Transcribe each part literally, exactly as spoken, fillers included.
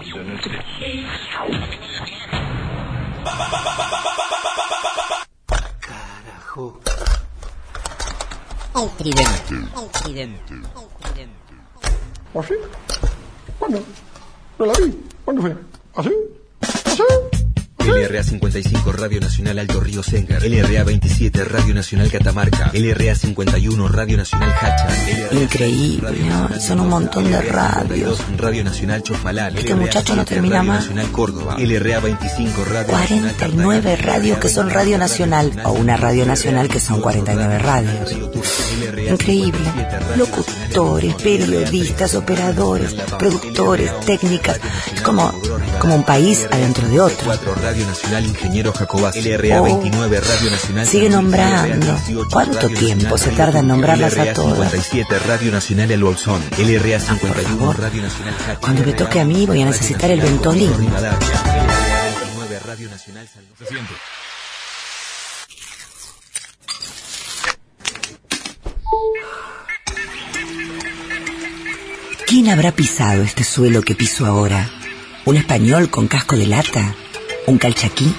Carajo. El tridente. El tridente. El tridente. ¿Ah, sí? ¿Cuándo? No la vi. ¿Cuándo fue? ¿Ah, sí? ¿Ah, sí? L R A cincuenta y cinco Radio Nacional Alto Río Sengar, L R A veintisiete Radio Nacional Catamarca, L R A cincuenta y uno Radio Nacional Hacha, Increíble, ¿no? Son un montón de radios. Radio Nacional Chofalal, Este muchacho no termina más. Radio Nacional Córdoba, L R A veinticinco Radio cuarenta y nueve radios que son Radio Nacional, o una Radio Nacional que son cuarenta y nueve radios. Increíble. Locutores, periodistas, operadores, productores, técnicas. Es como, como un país adentro de otro. Radio Nacional Ingeniero Jacobás, L R A veintinueve Radio Nacional. Sigue nombrando. ¿Cuánto tiempo se tarda en nombrarlas a todas? L R A cincuenta y siete Radio Nacional El Bolsón, L R A cincuenta y uno Radio Nacional Hacha. Cuando me toque a mí voy a necesitar el Ventolin. L R A veintinueve Radio Nacional Salud. Se siente. ¿Quién habrá pisado este suelo que piso ahora? ¿Un español con casco de lata? ¿Un calchaquí?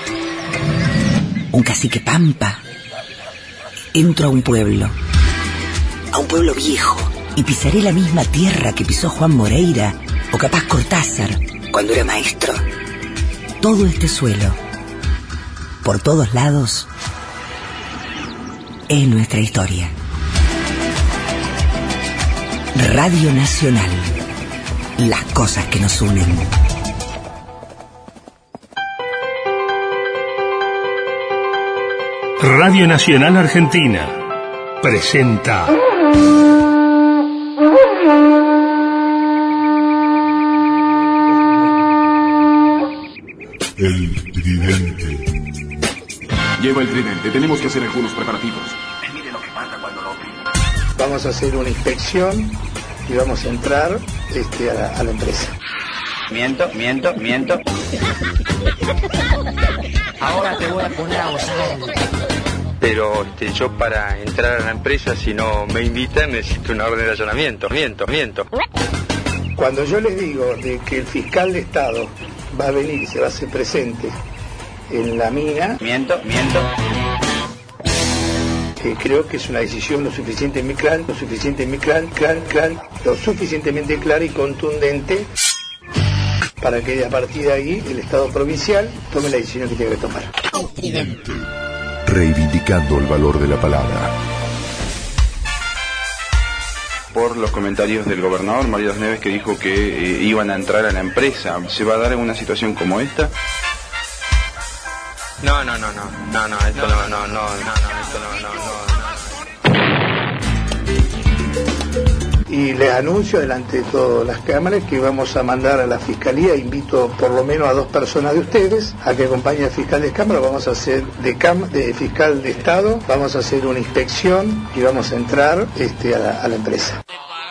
¿Un cacique pampa? Entro a un pueblo, a un pueblo viejo, y pisaré la misma tierra que pisó Juan Moreira, o capaz Cortázar, cuando era maestro. Todo este suelo, por todos lados, es nuestra historia. Radio Nacional, las cosas que nos unen. Radio Nacional Argentina presenta El Tridente. Lleva el tridente, tenemos que hacer algunos preparativos. Mire lo que pasa cuando lo opino. Vamos a hacer una inspección y vamos a entrar este, a, la, a la empresa. Miento, miento, miento. Ahora te voy a poner a gozar. Pero este, yo para entrar a la empresa, si no me invitan, necesito una orden de allanamiento. Miento, miento. Cuando yo les digo de que el fiscal de Estado va a venir y se va a hacer presente en la mina, miento, miento. Eh, creo que es una decisión lo suficientemente clara, lo suficientemente clara, clara, clara, lo suficientemente clara y contundente para que a partir de ahí el Estado provincial tome la decisión que tiene que tomar. El tridente. Reivindicando el valor de la palabra. Por los comentarios del gobernador Mario Das Neves, que dijo que eh, iban a entrar a la empresa, ¿se va a dar en una situación como esta? No, no, no, no, no, no, esto no, no, no, no, no, esto no, no, no. Y les anuncio delante de todas las cámaras que vamos a mandar a la Fiscalía, invito por lo menos a dos personas de ustedes a que acompañen al fiscal de Cámara, vamos a hacer de, cam de fiscal de Estado, vamos a hacer una inspección y vamos a entrar este, a, la, a la empresa.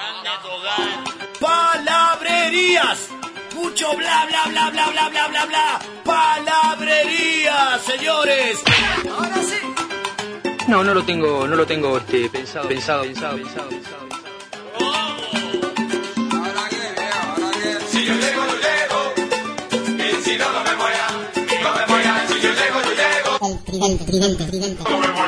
¡Palabrerías! Mucho bla bla bla bla bla bla bla bla. Palabrería, señores. Ahora sí. No, no lo tengo, no lo tengo este, pensado, pensado, pensado, pensado, pensado. Oh. Ahora que, ahora que. Si yo llego, yo llego. Y si no, no me voy a, no me voy a. Si yo llego, yo llego. El tridente, tridente, tridente. No me voy a.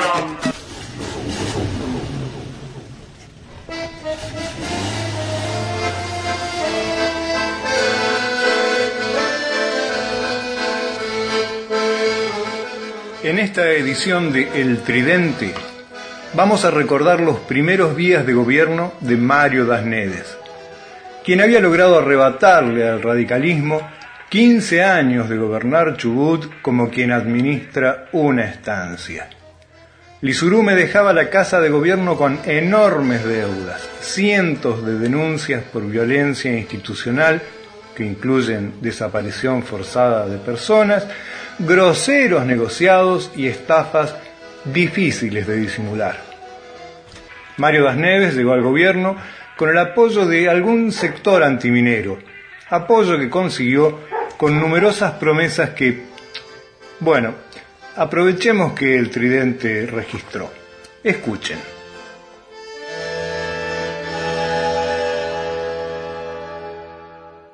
En esta edición de El Tridente vamos a recordar los primeros días de gobierno de Mario Das Neves, quien había logrado arrebatarle al radicalismo quince años de gobernar Chubut como quien administra una estancia. Lizurume dejaba la casa de gobierno con enormes deudas, cientos de denuncias por violencia institucional que incluyen desaparición forzada de personas, groseros negociados y estafas difíciles de disimular. Mario Das Neves llegó al gobierno con el apoyo de algún sector antiminero, apoyo que consiguió con numerosas promesas que, bueno, aprovechemos que el Tridente registró. Escuchen.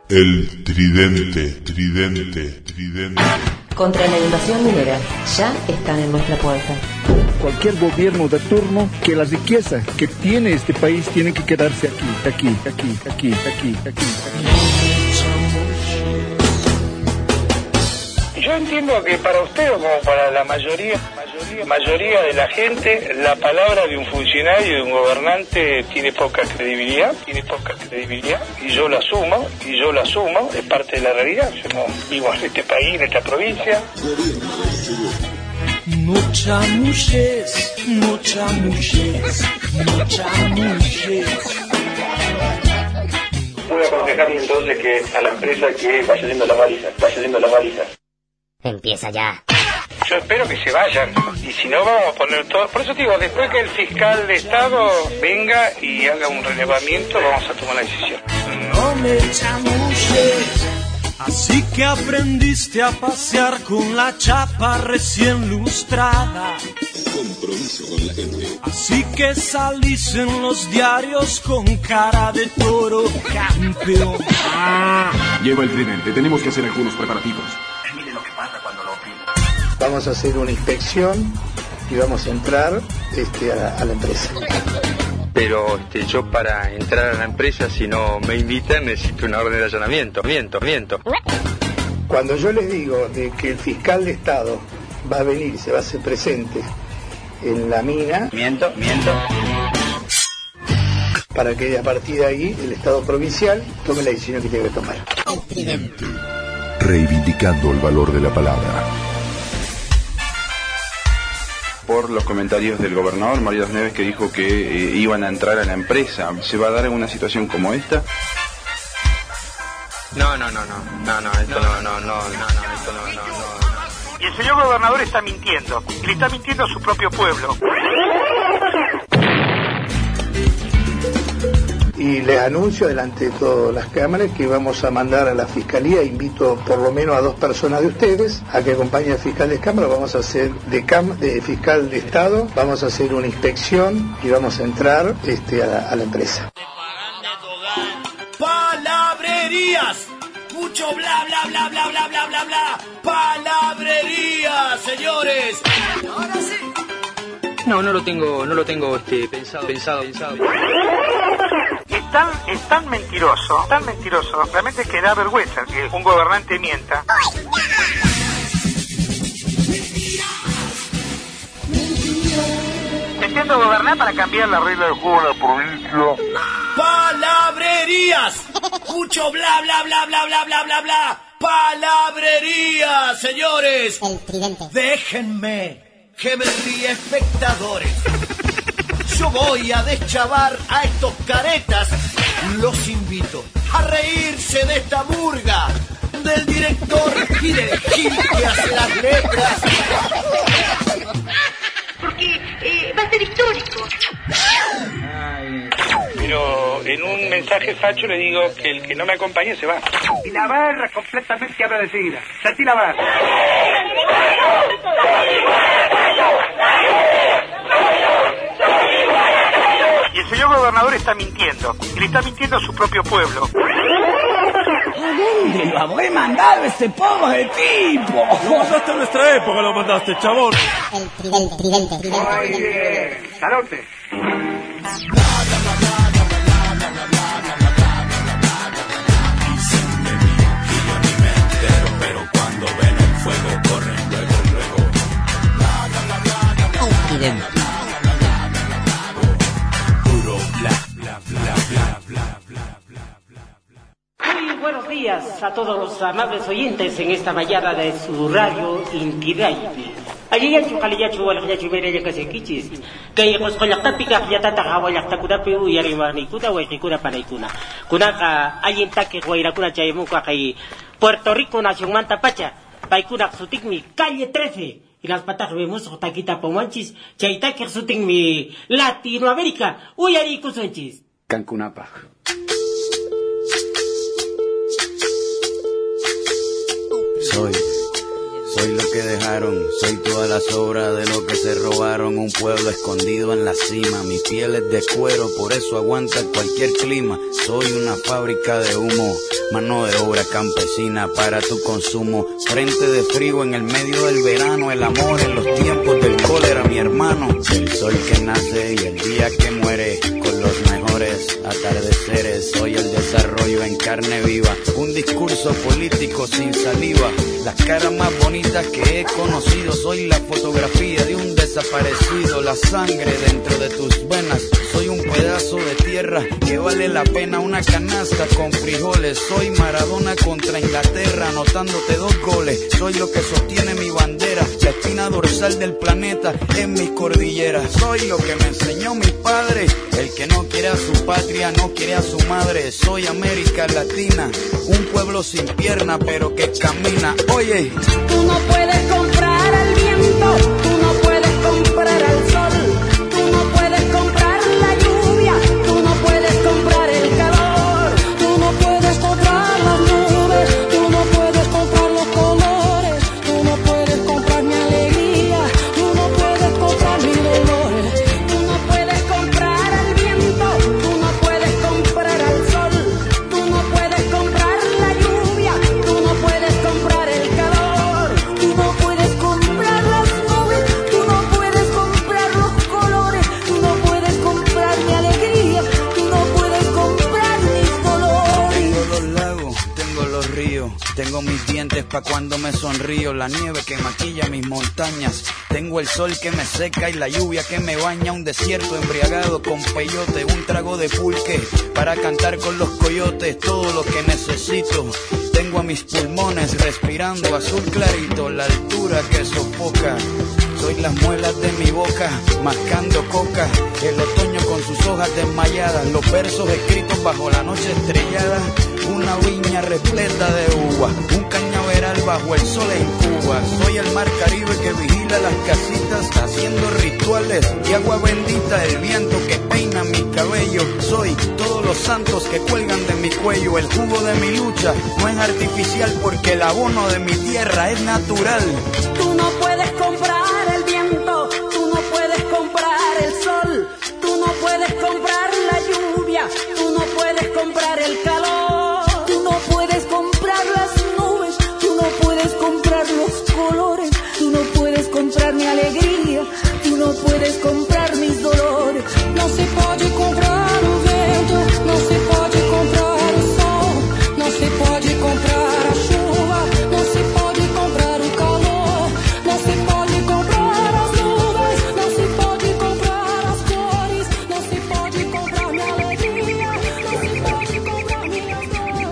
El tridente, tridente, tridente. Contra la invasión minera, ya están en nuestra puerta. Cualquier gobierno de turno, que la riqueza que tiene este país tiene que quedarse aquí, aquí, aquí, aquí, aquí, aquí, aquí. Yo entiendo que para usted o como para la mayoría, mayoría, mayoría de la gente, la palabra de un funcionario, de un gobernante, tiene poca credibilidad, tiene poca credibilidad, y yo lo asumo, y yo lo asumo, es parte de la realidad. Yo no vivo en este país, en esta provincia. Mucha muchez, mucha muchez, mucha muchez. Voy a aconsejarle entonces que a la empresa que vaya yendo las balizas, vaya yendo las balizas. Empieza ya. Yo espero que se vayan, y si no vamos a poner todo. Por eso te digo, después que el fiscal de Estado venga y haga un relevamiento, vamos a tomar la decisión. No me chamuches, así que aprendiste a pasear con la chapa recién lustrada. Compromiso con la gente. Así que salís en los diarios con cara de toro campeón. Ah, lleva el tridente, tenemos que hacer algunos preparativos. Vamos a hacer una inspección y vamos a entrar este, a, a la empresa. Pero este, yo para entrar a la empresa, si no me invitan, necesito una orden de allanamiento. Miento, miento. Cuando yo les digo de que el fiscal de Estado va a venir, se va a hacer presente en la mina. Miento, miento. Para que a partir de ahí el Estado provincial tome la decisión que tiene que tomar. Reivindicando el valor de la palabra. Por los comentarios del gobernador Mario Neves, que dijo que eh, iban a entrar a la empresa. ¿Se va a dar en una situación como esta? No, no, no, no, no, no, esto no, no, no, no, no, esto no, no, no. Y el señor gobernador está mintiendo, y le está mintiendo a su propio pueblo. Y les anuncio delante de todas las cámaras que vamos a mandar a la Fiscalía, invito por lo menos a dos personas de ustedes a que acompañen al fiscal de Cámara, vamos a hacer de, cam de fiscal de Estado, vamos a hacer una inspección y vamos a entrar este, a, la, a la empresa. Palabrerías, mucho bla bla bla bla bla bla bla bla, palabrerías, señores. Ahora sí. No, no lo tengo, no lo tengo este, pensado, pensado, pensado. Es tan, es tan mentiroso, tan mentiroso, realmente que da vergüenza que un gobernante mienta. Entiendo gobernar para cambiar la regla del juego de la provincia. Palabrerías, mucho bla bla bla bla bla bla bla bla, palabrerías, señores. El tridente. Déjenme que me ríe, espectadores. Yo voy a deschavar a estos caretas. Los invito a reírse de esta murga, del director y del Gil que hace las letras. Porque eh, va a ser histórico. Pero en un mensaje facho le digo que el que no me acompañe se va. Y la barra completamente habla de seguida. Sentí la barra. Y el señor gobernador está mintiendo. Y le está mintiendo a su propio pueblo. ¿A dónde lo habré mandado ese pobre tipo? Lo mandaste en nuestra época, lo mandaste, chabón. El tridente, tridente, tridente. Oye, Sarote. Pero cuando ven el fuego corren luego, luego. El tridente. Puro bla, bla, bla, bla, bla, bla, bla, bla. Muy buenos días a todos los amables oyentes en esta mañana de su radio Intiray. Allí en su calillachu, el yachu mereye que se quichis. Que y pues con la tápica ya tanta agua ya está cura piu y arriba ni cura o ni cura para ikuna. Kuna hay en taque guaira cura chayemuca que Puerto Rico nación manta pacha. Paikuna sutik mi calle trece. Y las patas vemos taquita pomanchis. Chaitaque sutik mi Latinoamérica. Uy ari kusunchis. Cancunapa. Soy, soy lo que dejaron, soy toda la sobra de lo que se robaron. Un pueblo escondido en la cima, mi piel es de cuero, por eso aguanta cualquier clima. Soy una fábrica de humo, mano de obra campesina para tu consumo. Frente de frío en el medio del verano, el amor en los tiempos del cólera, mi hermano. El sol que nace y el día que muere, con los mejores atardeceres. Soy el desarrollo en carne viva, un discurso político sin saliva. Las caras más bonitas que he conocido, soy la fotografía de un desaparecido. La sangre dentro de tus venas, soy un pedazo de tierra que vale la pena una canasta con frijoles. Soy Maradona contra Inglaterra, anotándote dos goles. Soy lo que sostiene mi bandera, la espina dorsal del planeta en mis cordilleras. Soy lo que me enseñó mi padre, el que no quiere a su patria, no quiere a su madre. Soy América Latina, un pueblo sin pierna pero que camina. Oye, tú no puedes comprar al viento, tú no puedes comprar al sol, tú no puedes comprar la lluvia, tú no puedes comprar el calor, tú no puedes comprar las nubes, tú no puedes comprar los colores, tú no puedes comprar mi alegría, tú no puedes comprar mi dolor, tú no puedes comprar al viento, tú no puedes comprar al sol, tú no puedes comprar la lluvia, tú no puedes comprar el calor, tú no puedes comprar las nubes, tú no puedes comprar los colores, tú no puedes comprar mi alegría, tú no puedes comprar mis dolores. tengo los lagos, tengo los ríos, tengo mis dientes pa' cuando me sonrío, la nieve que maquilla mis montañas, tengo el sol que me seca y la lluvia que me baña, un desierto embriagado con peyote, un trago de pulque para cantar con los coyotes, todo lo que necesito. Tengo a mis pulmones respirando azul clarito, la altura que sofoca. Soy las muelas de mi boca, mascando coca, el otoño con sus hojas desmayadas, los versos escritos bajo la noche estrellada, una viña repleta de uva, un cañaveral bajo el sol en Cuba. Soy el mar Caribe que vigila las casitas, haciendo rituales y agua bendita, el viento que peina mi cabello. Soy todos los santos que cuelgan de mi cuello, el jugo de mi lucha no es artificial porque el abono de mi tierra es natural. Tú no puedes comprar el viento, tú no puedes comprar el sol, tú no puedes comprar la lluvia, tú no puedes comprar el calor, tú no puedes comprar las nubes, tú no puedes comprar los colores, tú no puedes comprar mi alegría, tú no puedes comprar mis dolores. No se puede comprar o vento, no se puede comprar o sol, no se puede comprar a chuva, no se pode comprar o calor, não se pode comprar as nuvens, não se pode comprar as cores, não se pode comprar minha alegria, não se pode comprar minhas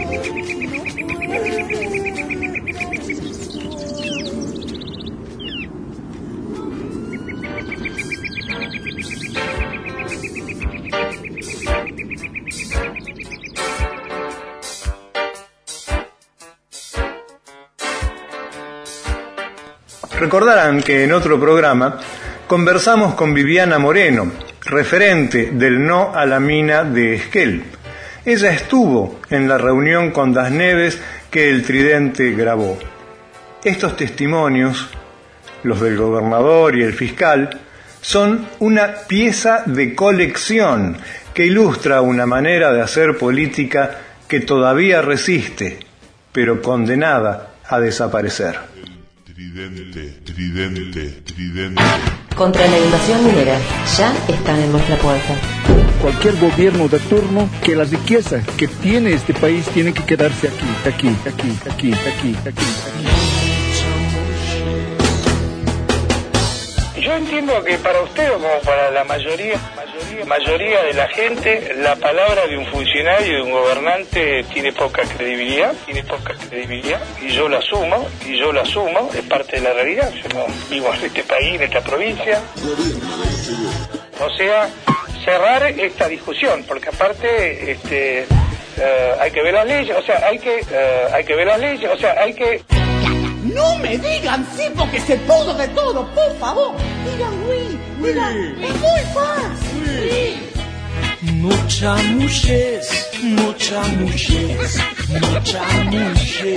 Recordarán que en otro programa conversamos con Viviana Moreno, referente del No a la Mina de Esquel. Ella estuvo en la reunión con Das Neves que el Tridente grabó. Estos testimonios, los del gobernador y el fiscal, son una pieza de colección que ilustra una manera de hacer política que todavía resiste, pero condenada a desaparecer. Tridente, tridente, tridente. Contra la invasión minera, ya están en nuestra puerta. Cualquier gobierno de turno, que la riqueza que tiene este país tiene que quedarse aquí, aquí, aquí, aquí, aquí, aquí, aquí. Yo entiendo que para usted o como para la mayoría, mayoría, mayoría de la gente, la palabra de un funcionario, de un gobernante, tiene poca credibilidad, tiene poca credibilidad, y yo lo asumo, y yo lo asumo, es parte de la realidad. Yo no vivo en este país, en esta provincia. O sea, cerrar esta discusión, porque aparte, este, uh, hay que ver las leyes, o sea, hay que, uh, hay que ver las leyes, o sea, hay que. No me digan sí porque se pudo de todo, por favor. Digan oui, digan, es muy fácil. Sí. Mucha mujer, mucha mujer, mucha mujer.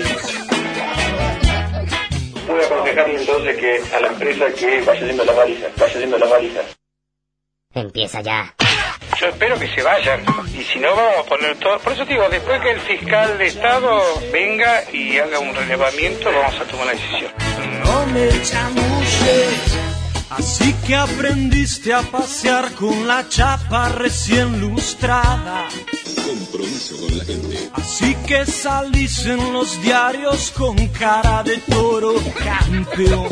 Voy a aconsejarle entonces que a la empresa que vaya haciendo las valijas, vaya haciendo las valijas. Empieza ya. Yo yo espero que se vayan. Y si no, vamos a poner todo. Por eso te digo, después que el fiscal de Estado venga y haga un relevamiento, vamos a tomar la decisión. No me chamuches, así que aprendiste a pasear con la chapa recién lustrada. Compromiso con la gente. Así que salís en los diarios con cara de toro campeón.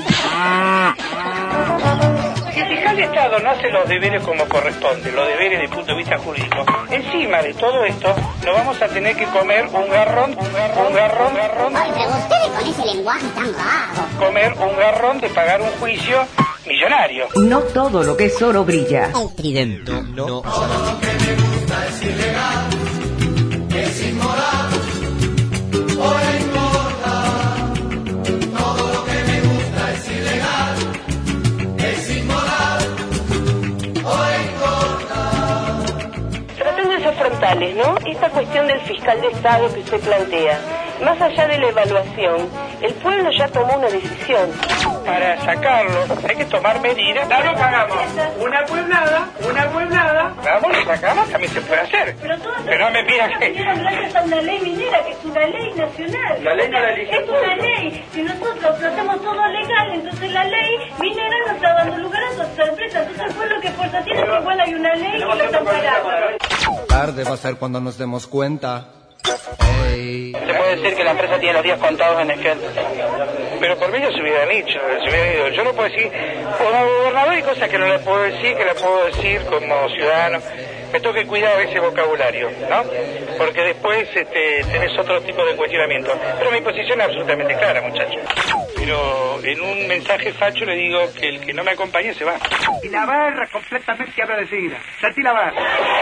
Si el fiscal de Estado no hace los deberes como corresponde, los deberes desde el punto de vista jurídico, encima de todo esto, nos vamos a tener que comer un garrón, un garrón, un garrón, un garrón. Ay, pero ustedes con ese lenguaje tan vago. Comer un garrón de pagar un juicio millonario. No todo lo que es oro brilla. El tridente. No, no. Todo lo que me gusta es ilegal, es inmoral o engorda. Todo lo que me gusta es ilegal, es inmoral o engorda. Tratando de ser frontales, ¿no? Esta cuestión del fiscal de Estado que usted plantea, más allá de la evaluación, el pueblo ya tomó una decisión. Para sacarlo hay que tomar medidas. Ya lo pagamos. Una pueblada, una pueblada. Vamos, lo sacamos, también se puede hacer. Pero, todo Pero no me pidas que... gracias a una ley minera que es una ley nacional. La ley no la elige. Es una ley. Si nosotros lo hacemos todo legal, entonces la ley minera nos está dando lugar a su sorpresa. Entonces el pueblo que fuerza tiene que igual hay una ley y lo están parando. Tarde va a ser cuando nos demos cuenta. Hey. Se puede decir que la empresa tiene los días contados en aquel. Pero por mí ya se hubieran dicho, se hubieran ido. Yo no puedo decir, como gobernador hay cosas que no le puedo decir, que le puedo decir como ciudadano. Me tengo que cuidar ese vocabulario, ¿no? Porque después este, tenés otro tipo de cuestionamiento. Pero mi posición es absolutamente clara, muchachos. Pero en un mensaje facho le digo que el que no me acompañe se va. Y la barra completamente habla de seguida. Saltí la barra.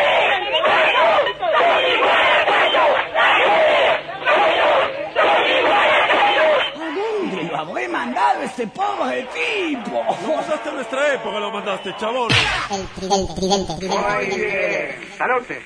¿A dónde lo habré mandado ese pobre tipo? No pasaste en nuestra época, lo mandaste, chabón. El tridente, tridente, tridente. Muy bien. Salote.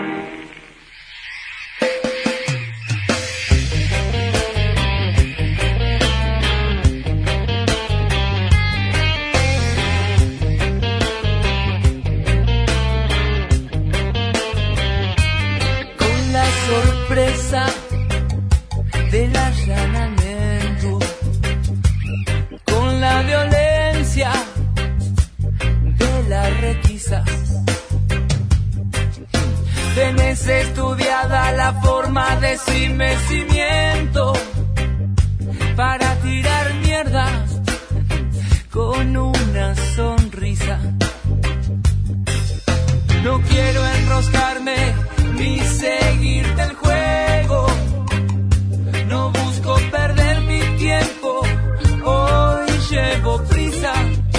Con la sorpresa del allanamiento, con la violencia de la requisa, tenés estudiada la forma de cimiento para tirar mierdas con una sonrisa. No quiero enroscarme ni seguirte el juego. No busco perder mi tiempo, hoy llevo prisa.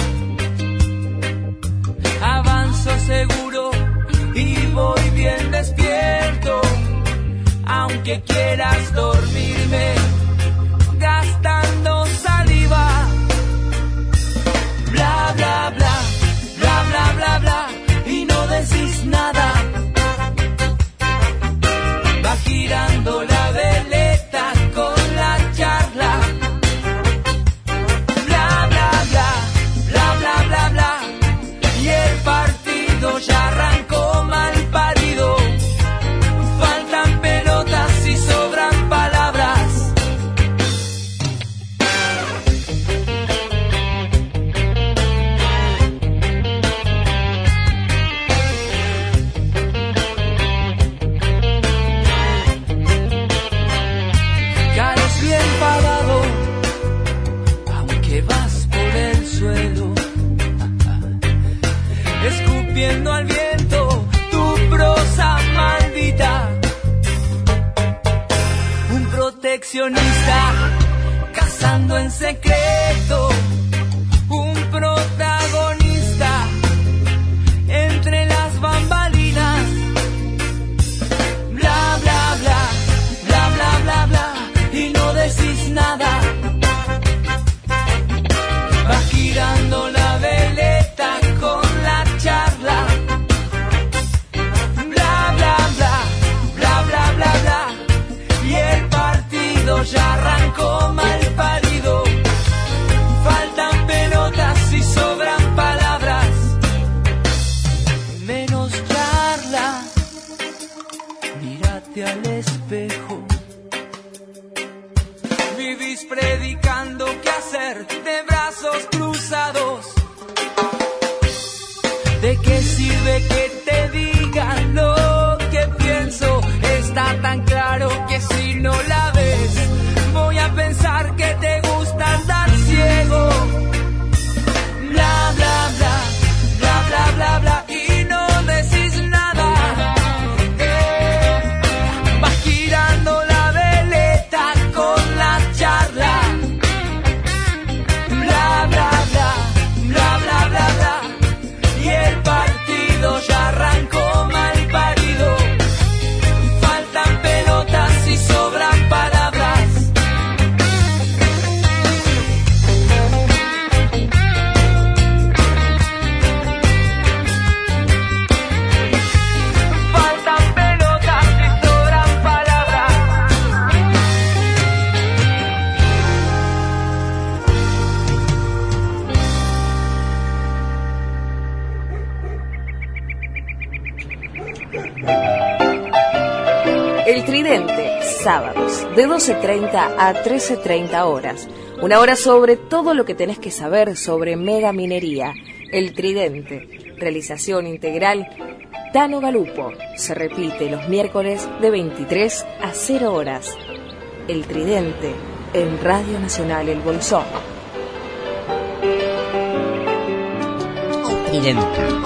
Avanzo seguro y voy bien despierto. Aunque quieras dormirme gastando saliva. Bla, bla, bla, bla, bla, bla, bla. Y no decís nada. Va girando la veleta con la charla. Bla, bla, bla, bla, bla, bla, bla. Y el partido ya arrancó mal parido. Faltan pelotas y sobran palabras. Caes bien parado, aunque vas por el suelo, escupiendo al viento tu prosa maldita. Un proteccionista cazando en secreto, un protagonista entre las bambalinas. Bla, bla, bla, bla, bla, bla, bla. Y no decís nada. Va girando la veleta con la charla. Bla, bla, bla, bla, bla, bla, bla. Y el partido ya arrancó mal parido. Faltan pelotas y sobran palabras. Menos charla. vivís predicando qué hacer de brazos cruzados. ¿De qué sirve que te digan lo que pienso? Está tan claro que si no la ves, voy a pensar que te gusta andar ciego. Bla, bla, bla, bla, bla, bla, bla, y no decís nada. Eh, vas girando la veleta con la charla. Bla, bla, bla, bla, bla, bla, bla. Y el partido ya arrancó mal parido. Faltan pelotas y sobran palabras. Faltan pelotas y sobran palabras. El Tridente, sábados, de doce treinta a trece treinta horas. Una hora sobre todo lo que tenés que saber sobre megaminería. El Tridente, realización integral, Tano Galupo. Se repite los miércoles de veintitrés a cero horas. El Tridente, en Radio Nacional El Bolsón. El Tridente.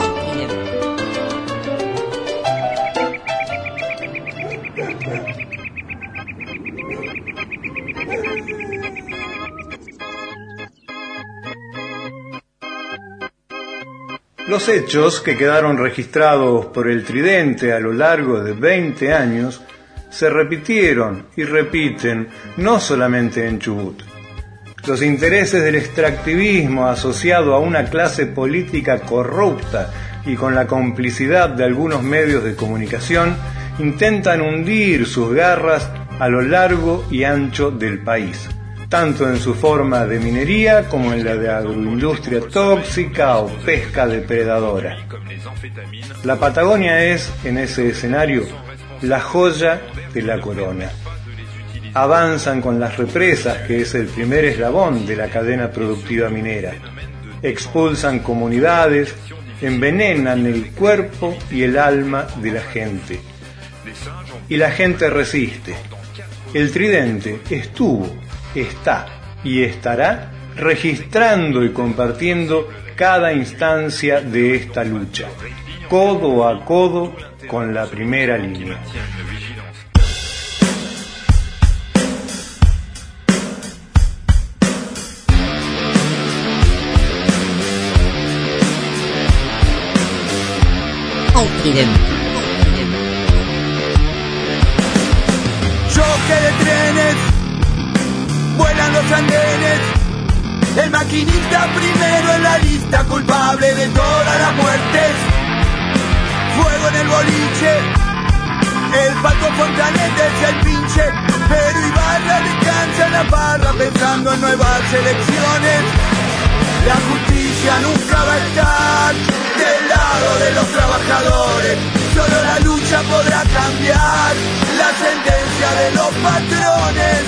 Los hechos que quedaron registrados por el Tridente a lo largo de veinte años se repitieron y repiten no solamente en Chubut. Los intereses del extractivismo asociado a una clase política corrupta y con la complicidad de algunos medios de comunicación intentan hundir sus garras a lo largo y ancho del país, tanto en su forma de minería como en la de agroindustria tóxica o pesca depredadora. La Patagonia es, en ese escenario, la joya de la corona. Avanzan con las represas, que es el primer eslabón de la cadena productiva minera. Expulsan comunidades, envenenan el cuerpo y el alma de la gente. Y la gente resiste. El Tridente estuvo, está y estará registrando y compartiendo cada instancia de esta lucha, codo a codo con la primera línea. El Tridente. Choque de trenes, vuelan los andenes, el maquinista primero en la lista, culpable de todas las muertes. Fuego en el boliche, el Paco Fontanet es el pinche, pero Ibarra descansa en la barra pensando en nuevas elecciones. La justicia nunca va a estar del lado de los trabajadores, solo la lucha podrá cambiar la sentencia de los patrones.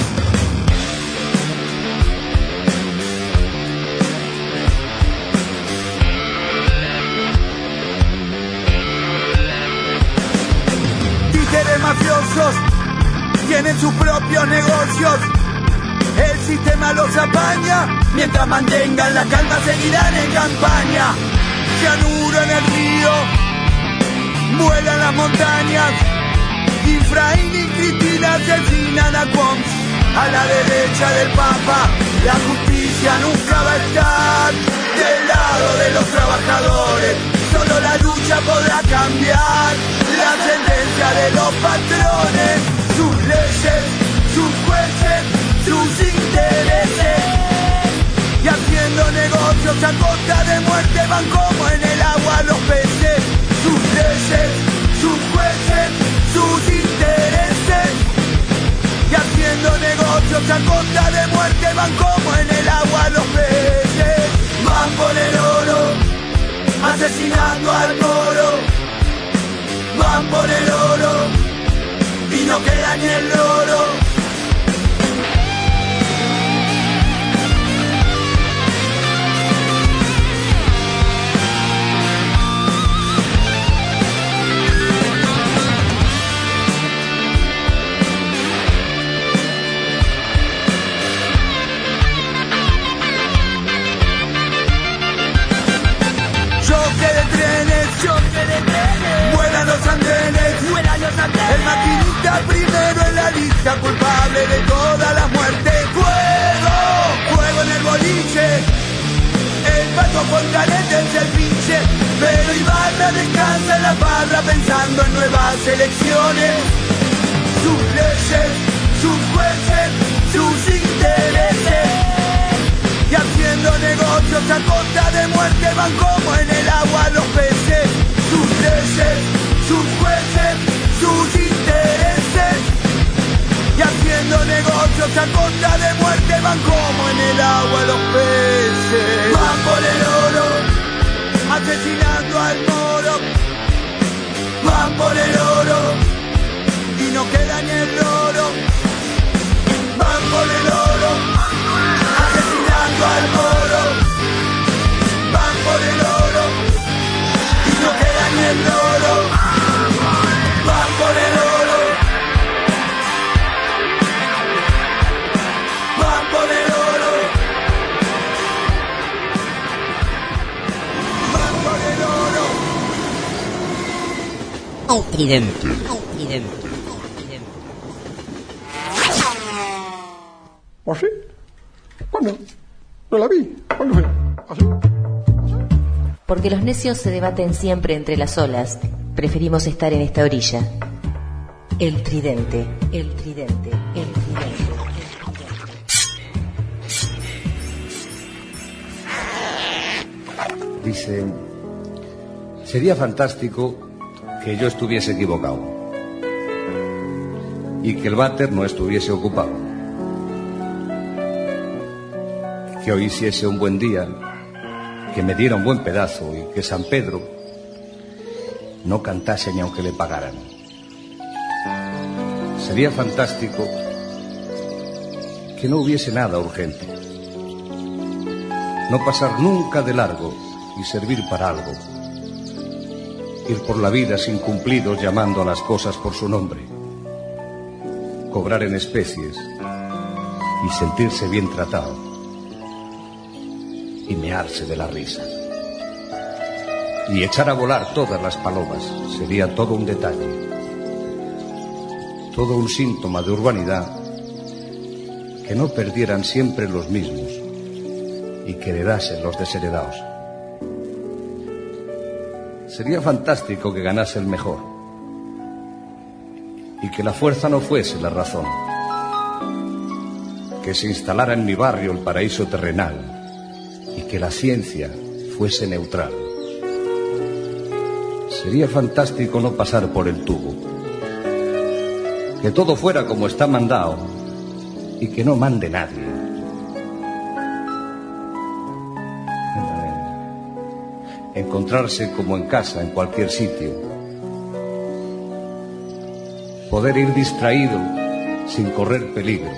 Títeres mafiosos tienen sus propios negocios. El sistema los apaña, mientras mantengan la calma seguirán en campaña. Cianuro en el río, vuelan las montañas. Efraín y Cristina asesinan a Quoms, a la derecha del Papa. La justicia nunca va a estar del lado de los trabajadores, solo la lucha podrá cambiar la sentencia de los patrones. Sus leyes, sus jueces, sus intereses, y haciendo negocios a costa de muerte van como en el agua los peces. Sus leyes, sus jueces, sus intereses, y haciendo negocios a costa de muerte van como en el agua los peces. Van por el oro, asesinando al moro, van por el oro y no queda ni el oro. periodista culpable de toda la muerte. Fuego, fuego en el boliche. El Pato Fontanet es el pinche, pero Ibarra descansa en la barra pensando en nuevas elecciones. Sus leyes, sus jueces, sus intereses, y haciendo negocios a costa de muerte van como en el agua los peces. Sus leyes, sus jueces, sus intereses, y haciendo negocios a costa de muerte van como en el agua los peces. Van por el oro, asesinando al moro. Van por el oro y no queda ni el oro. Van por el oro, asesinando al moro. Van por el oro y no queda ni el oro. Van por el oro. Van por el oro. Van por el oro. El tridente. El tridente. ¿O sí? ¿Cuándo? No la vi. ¿Cuándo fue? ¿Así? Porque los necios se debaten siempre entre las olas, preferimos estar en esta orilla. El tridente, el tridente, el tridente. Dice, sería fantástico que yo estuviese equivocado y que el váter no estuviese ocupado, que hoy hiciese un buen día, que me diera un buen pedazo y que San Pedro no cantase ni aunque le pagaran. Sería fantástico que no hubiese nada urgente, no pasar nunca de largo y servir para algo, ir por la vida sin cumplidos llamando a las cosas por su nombre, cobrar en especies y sentirse bien tratado y mearse de la risa y echar a volar todas las palomas. Sería todo un detalle, todo un síntoma de urbanidad, que no perdieran siempre los mismos y que heredasen los desheredados. Sería fantástico que ganase el mejor y que la fuerza no fuese la razón, que se instalara en mi barrio el paraíso terrenal y que la ciencia fuese neutral. Sería fantástico no pasar por el tubo, que todo fuera como está mandado y que no mande nadie. Encontrarse como en casa en cualquier sitio, poder ir distraído sin correr peligro.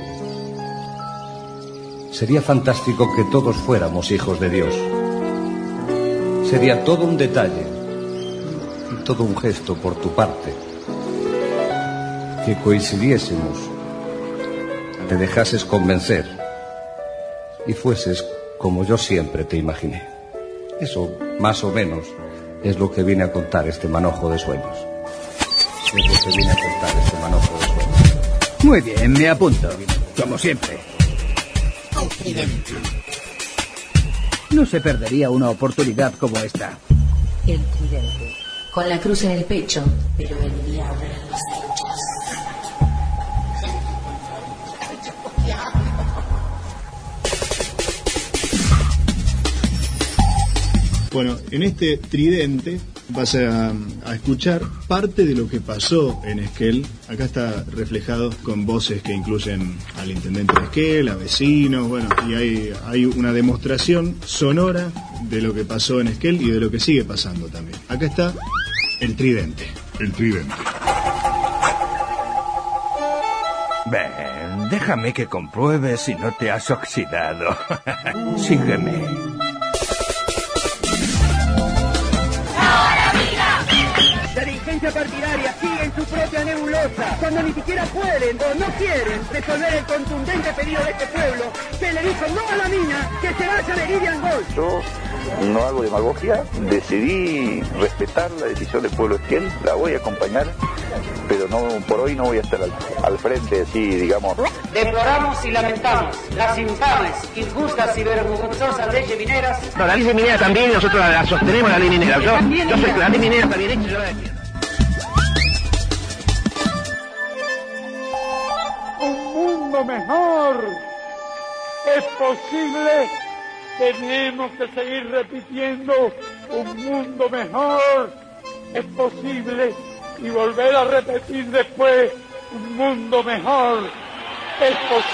Sería fantástico que todos fuéramos hijos de Dios. Sería todo un detalle y todo un gesto por tu parte, que coincidiésemos, te dejases convencer y fueses como yo siempre te imaginé. Eso, más o menos, es lo que viene a contar este manojo de sueños. Es lo que viene a contar este manojo de sueños. Muy bien, me apunto, como siempre. El tridente. No se perdería una oportunidad como esta. El tridente. Con la cruz en el pecho, pero el diablo en los hechos. Bueno, en este tridente vas a, a escuchar parte de lo que pasó en Esquel. Acá está reflejado con voces que incluyen al intendente de Esquel, a vecinos, bueno, y hay, hay una demostración sonora de lo que pasó en Esquel y de lo que sigue pasando también. Acá está el tridente. El tridente. Ven, déjame que compruebe si no te has oxidado. Sígueme. La dirigencia partidaria sigue en su propia nebulosa, cuando ni siquiera pueden o no quieren resolver el contundente pedido de este pueblo, que le dijo no a la mina, que se vaya de Vivian Gold. Yo no hago demagogia, decidí respetar la decisión del pueblo de Esquel, la voy a acompañar pero no, por hoy no voy a estar al, al frente, así, digamos. Deploramos y lamentamos las infames, injustas y vergonzosas leyes mineras. No, la ley minera también, nosotros la, la sostenemos, la ley minera. Yo, yo sé que la ley minera está bien hecha, yo la defiendo. Un mundo mejor es posible. Tenemos que seguir repitiendo, un mundo mejor es posible, y volver a repetir después, un mundo mejor es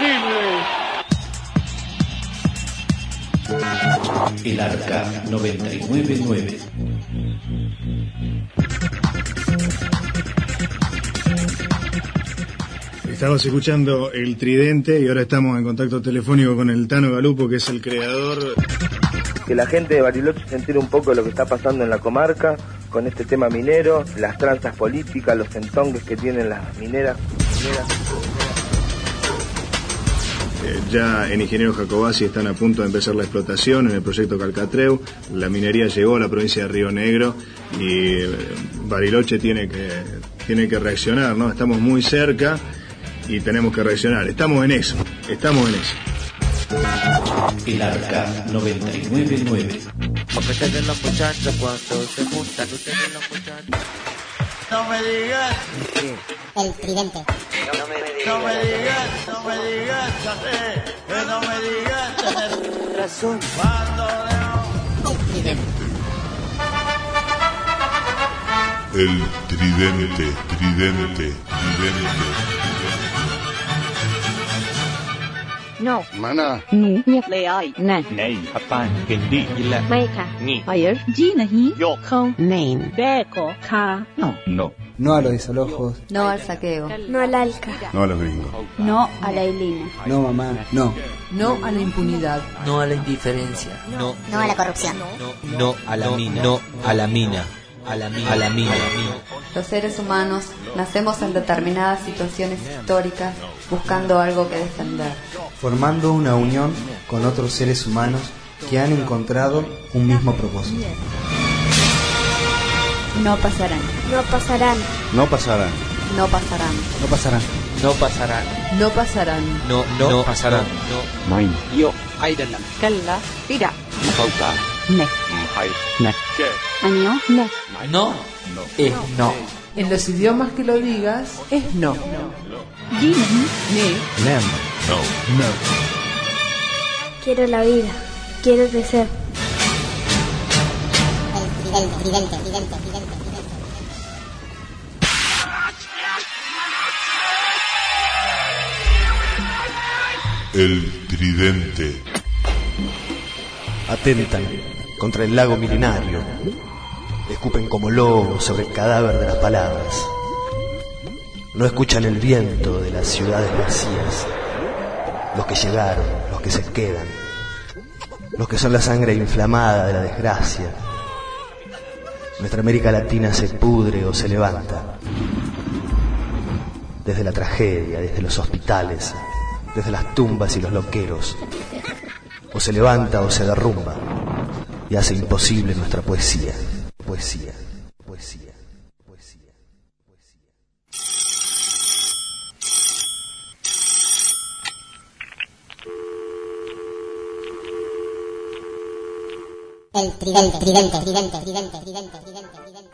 posible. El Arca noventa y nueve punto nueve. Estamos escuchando El Tridente y ahora estamos en contacto telefónico con el Tano Galupo, que es el creador. Que la gente de Bariloche se entere un poco de lo que está pasando en la comarca con este tema minero, las tranzas políticas, los entongues que tienen las mineras. mineras. Eh, ya en Ingeniero Jacobacci están a punto de empezar la explotación en el proyecto Calcatreu. La minería llegó a la provincia de Río Negro y eh, Bariloche tiene que, tiene que reaccionar, ¿no? Estamos muy cerca y tenemos que reaccionar. Estamos en eso, estamos en eso. El Arca noventa y nueve punto nueve. Ustedes los muchachos cuando se juntan, ustedes los muchachos. No me digas. El Tridente. No me digas, no me digas, no me digas, ya sé, que no me digas, tener razón. Cuando leo. El Tridente. El Tridente, Tridente, Tridente. No. Mana. Nu. ले आई नहीं नहीं अपन हिंदी इला ไม่ค่ะ नी फायर जी नहीं यो không name beco ca no no no a los desalojos, no al saqueo, no al alca, no a los gringos, no a la ilina, no mamá, no no a la impunidad, no a la indiferencia, no No a la corrupción. no, no a la mina, no a la mina, a la mina, a la mina. Los seres humanos nacemos en determinadas situaciones históricas buscando algo que defender, formando una unión con otros seres humanos que han encontrado un mismo propósito. no pasarán, no pasarán, No pasarán. no pasarán, No pasarán. No pasarán, no pasarán, no, no, no pasarán, no. Main. Yo, Aidala. كلا إرا Falta. ne Hay. ne ¿Qué? año ne No, es no. En los idiomas que lo digas es no. जी नहीं Ni, Lem. No. No. Quiero la vida, quiero crecer. El Tridente. El Tridente. Tridente. Tridente. El Tridente. Atentan contra el lago milenario. Escupen como lobos sobre el cadáver de las palabras. No escuchan el viento de las ciudades vacías. Los que llegaron, los que se quedan. Los que son la sangre inflamada de la desgracia. Nuestra América Latina se pudre o se levanta. Desde la tragedia, desde los hospitales, desde las tumbas y los loqueros. O se levanta o se derrumba y hace imposible nuestra poesía. Poesía, poesía, poesía, poesía. El Tridente. Tridente. Tridente. Tridente. Tridente. Tridente. Tridente.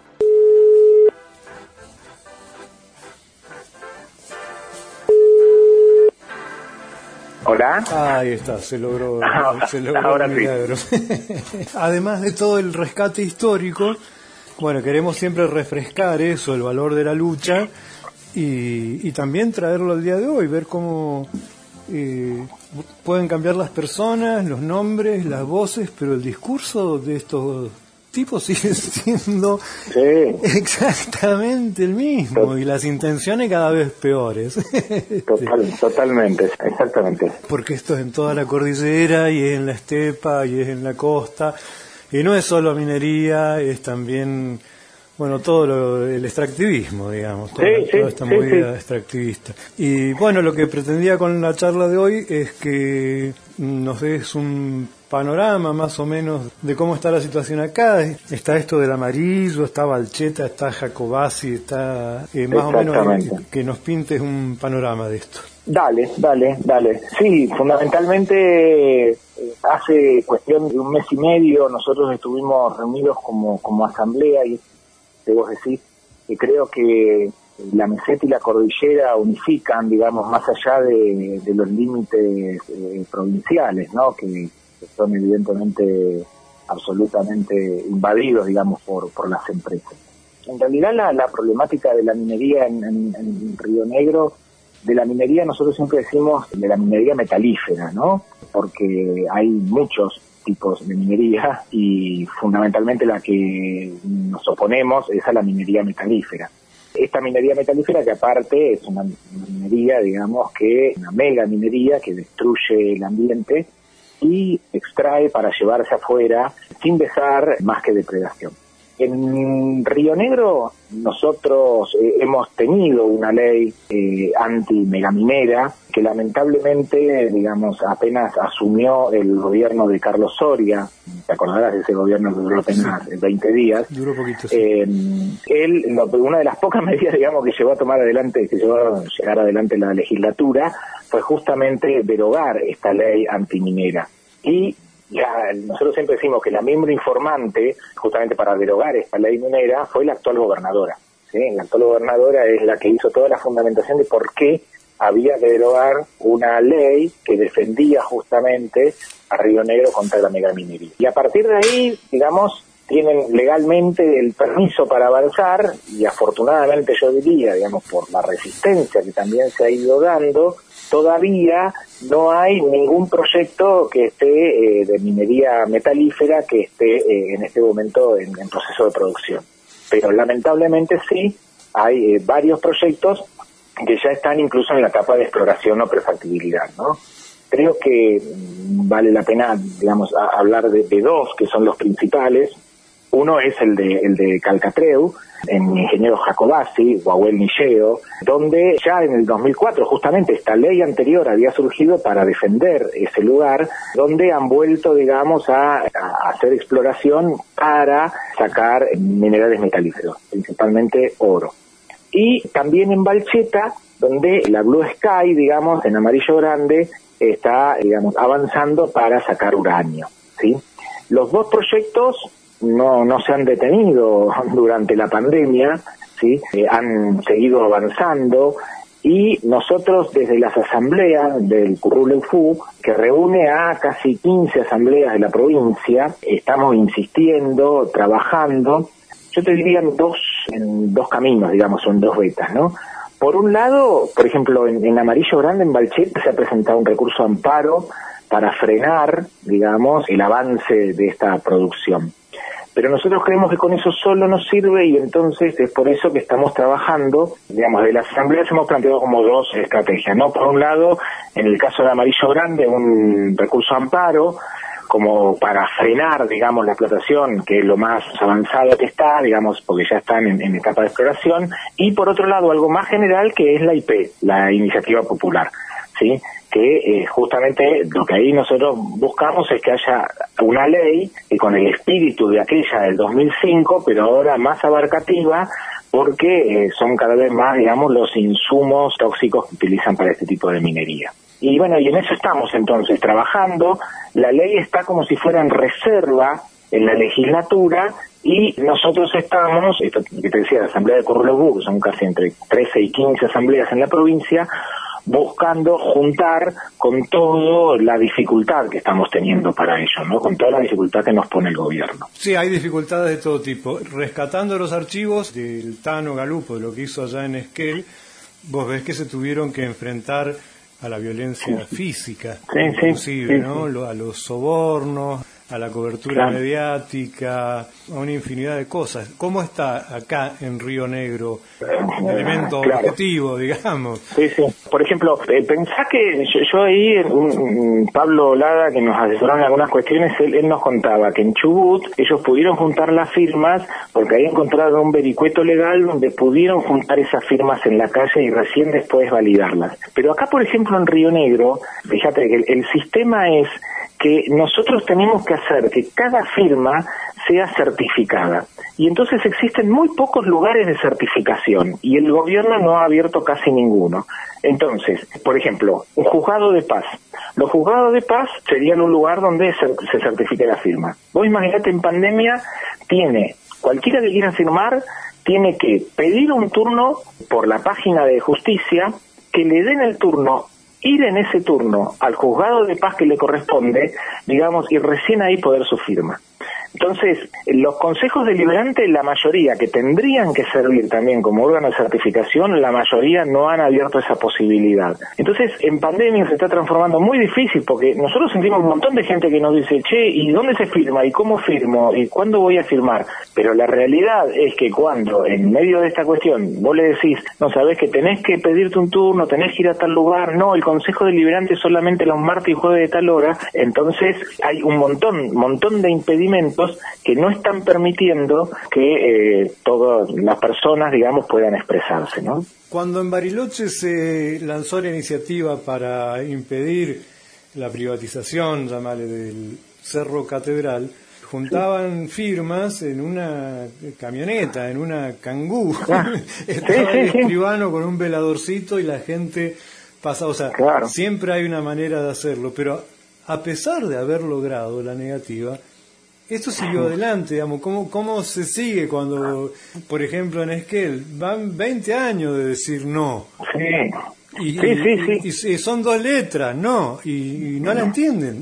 Hola. Ahí está, se logró, se logró Ahora el sí. milagro. Además de todo el rescate histórico, bueno, queremos siempre refrescar eso, el valor de la lucha, y, y también traerlo al día de hoy, ver cómo eh, pueden cambiar las personas, los nombres, las voces, pero el discurso de estos tipos sigue siendo Sí. exactamente el mismo, y las intenciones cada vez peores. Total, totalmente, exactamente. Porque esto es en toda la cordillera y es en la estepa y es en la costa, y no es solo minería, es también, bueno, todo lo, el extractivismo, digamos, toda, Sí, sí, toda esta sí, movida sí. extractivista. Y bueno, lo que pretendía con la charla de hoy es que nos des un panorama más o menos de cómo está la situación acá. Está esto del amarillo, está Balcheta, está Jacobasi, está eh, más o menos eh, que nos pintes un panorama de esto. Dale, dale, dale. Sí, fundamentalmente eh, hace cuestión de un mes y medio nosotros estuvimos reunidos como, como asamblea y vos decís que creo que la meseta y la cordillera unifican, digamos, más allá de, de los límites eh, provinciales, ¿no? Que, que son evidentemente absolutamente invadidos, digamos, por, por las empresas. En realidad la, la problemática de la minería en, en, en Río Negro, de la minería nosotros siempre decimos de la minería metalífera, ¿no? Porque hay muchos tipos de minería y fundamentalmente la que nos oponemos es a la minería metalífera. Esta minería metalífera que aparte es una minería, digamos, que una mega minería que destruye el ambiente y extrae para llevarse afuera sin dejar más que depredación. En Río Negro nosotros eh, hemos tenido una ley eh, anti-megaminera que lamentablemente, digamos, apenas asumió el gobierno de Carlos Soria. Te acordarás de ese gobierno que duró apenas veinte días. Duró poquito, sí. Eh, él, lo, una de las pocas medidas, digamos, que llevó a tomar adelante, que llevó a llegar adelante la legislatura, fue justamente derogar esta ley antiminera. Y ya, nosotros siempre decimos que la miembro informante, justamente para derogar esta ley minera, fue la actual gobernadora. ¿Sí? La actual gobernadora es la que hizo toda la fundamentación de por qué había que derogar una ley que defendía justamente a Río Negro contra la megaminería. Y a partir de ahí, digamos, tienen legalmente el permiso para avanzar y afortunadamente yo diría, digamos, por la resistencia que también se ha ido dando, todavía no hay ningún proyecto que esté eh, de minería metalífera que esté eh, en este momento en, en proceso de producción. Pero lamentablemente sí, hay eh, varios proyectos que ya están incluso en la etapa de exploración o prefactibilidad, ¿no? Creo que mm, vale la pena, digamos, a, hablar de, de dos que son los principales. Uno es el de el de Calcatreu, en Ingeniero Jacobasi, Guahuel Nilleo, donde ya en el dos mil cuatro justamente esta ley anterior había surgido para defender ese lugar, donde han vuelto, digamos, a, a hacer exploración para sacar minerales metalíferos, principalmente oro. Y también en Balcheta, donde la Blue Sky, digamos, en Amarillo Grande, está, digamos, avanzando para sacar uranio, ¿sí? Los dos proyectos no no se han detenido durante la pandemia, ¿sí? Eh, han seguido avanzando y nosotros desde las asambleas del Curruleufú, que reúne a casi quince asambleas de la provincia, estamos insistiendo, trabajando, yo te diría en dos, en dos caminos, digamos, son dos vetas, ¿no? Por un lado, por ejemplo, en, en Amarillo Grande, en Balcheta, se ha presentado un recurso de amparo para frenar, digamos, el avance de esta producción. Pero nosotros creemos que con eso solo nos sirve y entonces es por eso que estamos trabajando, digamos, de la asamblea hemos planteado como dos estrategias, ¿no? Por un lado, en el caso de Amarillo Grande, un recurso de amparo, como para frenar, digamos, la explotación, que es lo más avanzado que está, digamos, porque ya están en, en etapa de exploración, y por otro lado, algo más general, que es la I P, la Iniciativa Popular, ¿sí? Que eh, justamente lo que ahí nosotros buscamos es que haya una ley que con el espíritu de aquella del dos mil cinco, pero ahora más abarcativa, porque eh, son cada vez más, digamos, los insumos tóxicos que utilizan para este tipo de minería. Y bueno, y en eso estamos entonces trabajando. La ley está como si fuera en reserva en la legislatura y nosotros estamos, esto que te decía, la Asamblea de Curruleufú, que son casi entre trece y quince asambleas en la provincia, buscando juntar con toda la dificultad que estamos teniendo para ello, ¿no? Con toda la dificultad que nos pone el gobierno. Sí, hay dificultades de todo tipo. Rescatando los archivos del Tano Galupo, de lo que hizo allá en Esquel, vos ves que se tuvieron que enfrentar a la violencia sí. física, sí, inclusive, sí, ¿no? Sí. A los sobornos, a la cobertura claro. mediática, a una infinidad de cosas. ¿Cómo está acá en Río Negro un elemento claro. objetivo, digamos? Sí, sí. Por ejemplo, eh, pensá que yo, yo ahí, un, un Pablo Olada, que nos asesoró en algunas cuestiones, él, él nos contaba que en Chubut ellos pudieron juntar las firmas porque ahí encontraron un vericueto legal donde pudieron juntar esas firmas en la calle y recién después validarlas. Pero acá, por ejemplo, en Río Negro, fíjate que el, el sistema es que nosotros tenemos que hacer que cada firma sea certificada. Y entonces existen muy pocos lugares de certificación y el gobierno no ha abierto casi ninguno. Entonces, por ejemplo, un juzgado de paz. Los juzgados de paz serían un lugar donde se, se certifique la firma. Vos imaginate, en pandemia tiene, cualquiera que quiera firmar, tiene que pedir un turno por la página de justicia, que le den el turno, ir en ese turno al juzgado de paz que le corresponde, digamos, y recién ahí poder su firma. Entonces, los consejos deliberantes, la mayoría que tendrían que servir también como órgano de certificación, la mayoría no han abierto esa posibilidad. Entonces, en pandemia se está transformando muy difícil, porque nosotros sentimos un montón de gente que nos dice, che, ¿y dónde se firma? ¿Y cómo firmo? ¿Y cuándo voy a firmar? Pero la realidad es que cuando, en medio de esta cuestión, vos le decís, no, sabés que tenés que pedirte un turno, tenés que ir a tal lugar, no, el consejo deliberante es solamente los martes y jueves de tal hora, entonces hay un montón, montón de impedimentos que no están permitiendo que eh, todas las personas, digamos, puedan expresarse, ¿no? Cuando en Bariloche se lanzó la iniciativa para impedir la privatización, llamale, del Cerro Catedral, juntaban firmas en una camioneta, en una Kangoo. Ah, Estaba sí, el sí, escribano sí. con un veladorcito y la gente pasaba. O sea, claro. siempre hay una manera de hacerlo, pero a pesar de haber logrado la negativa, esto siguió adelante, digamos. ¿Cómo, cómo se sigue cuando, por ejemplo, en Esquel, van veinte años de decir no? Sí. Y, sí, sí, sí. Y, y son dos letras, no, y, y no la entienden.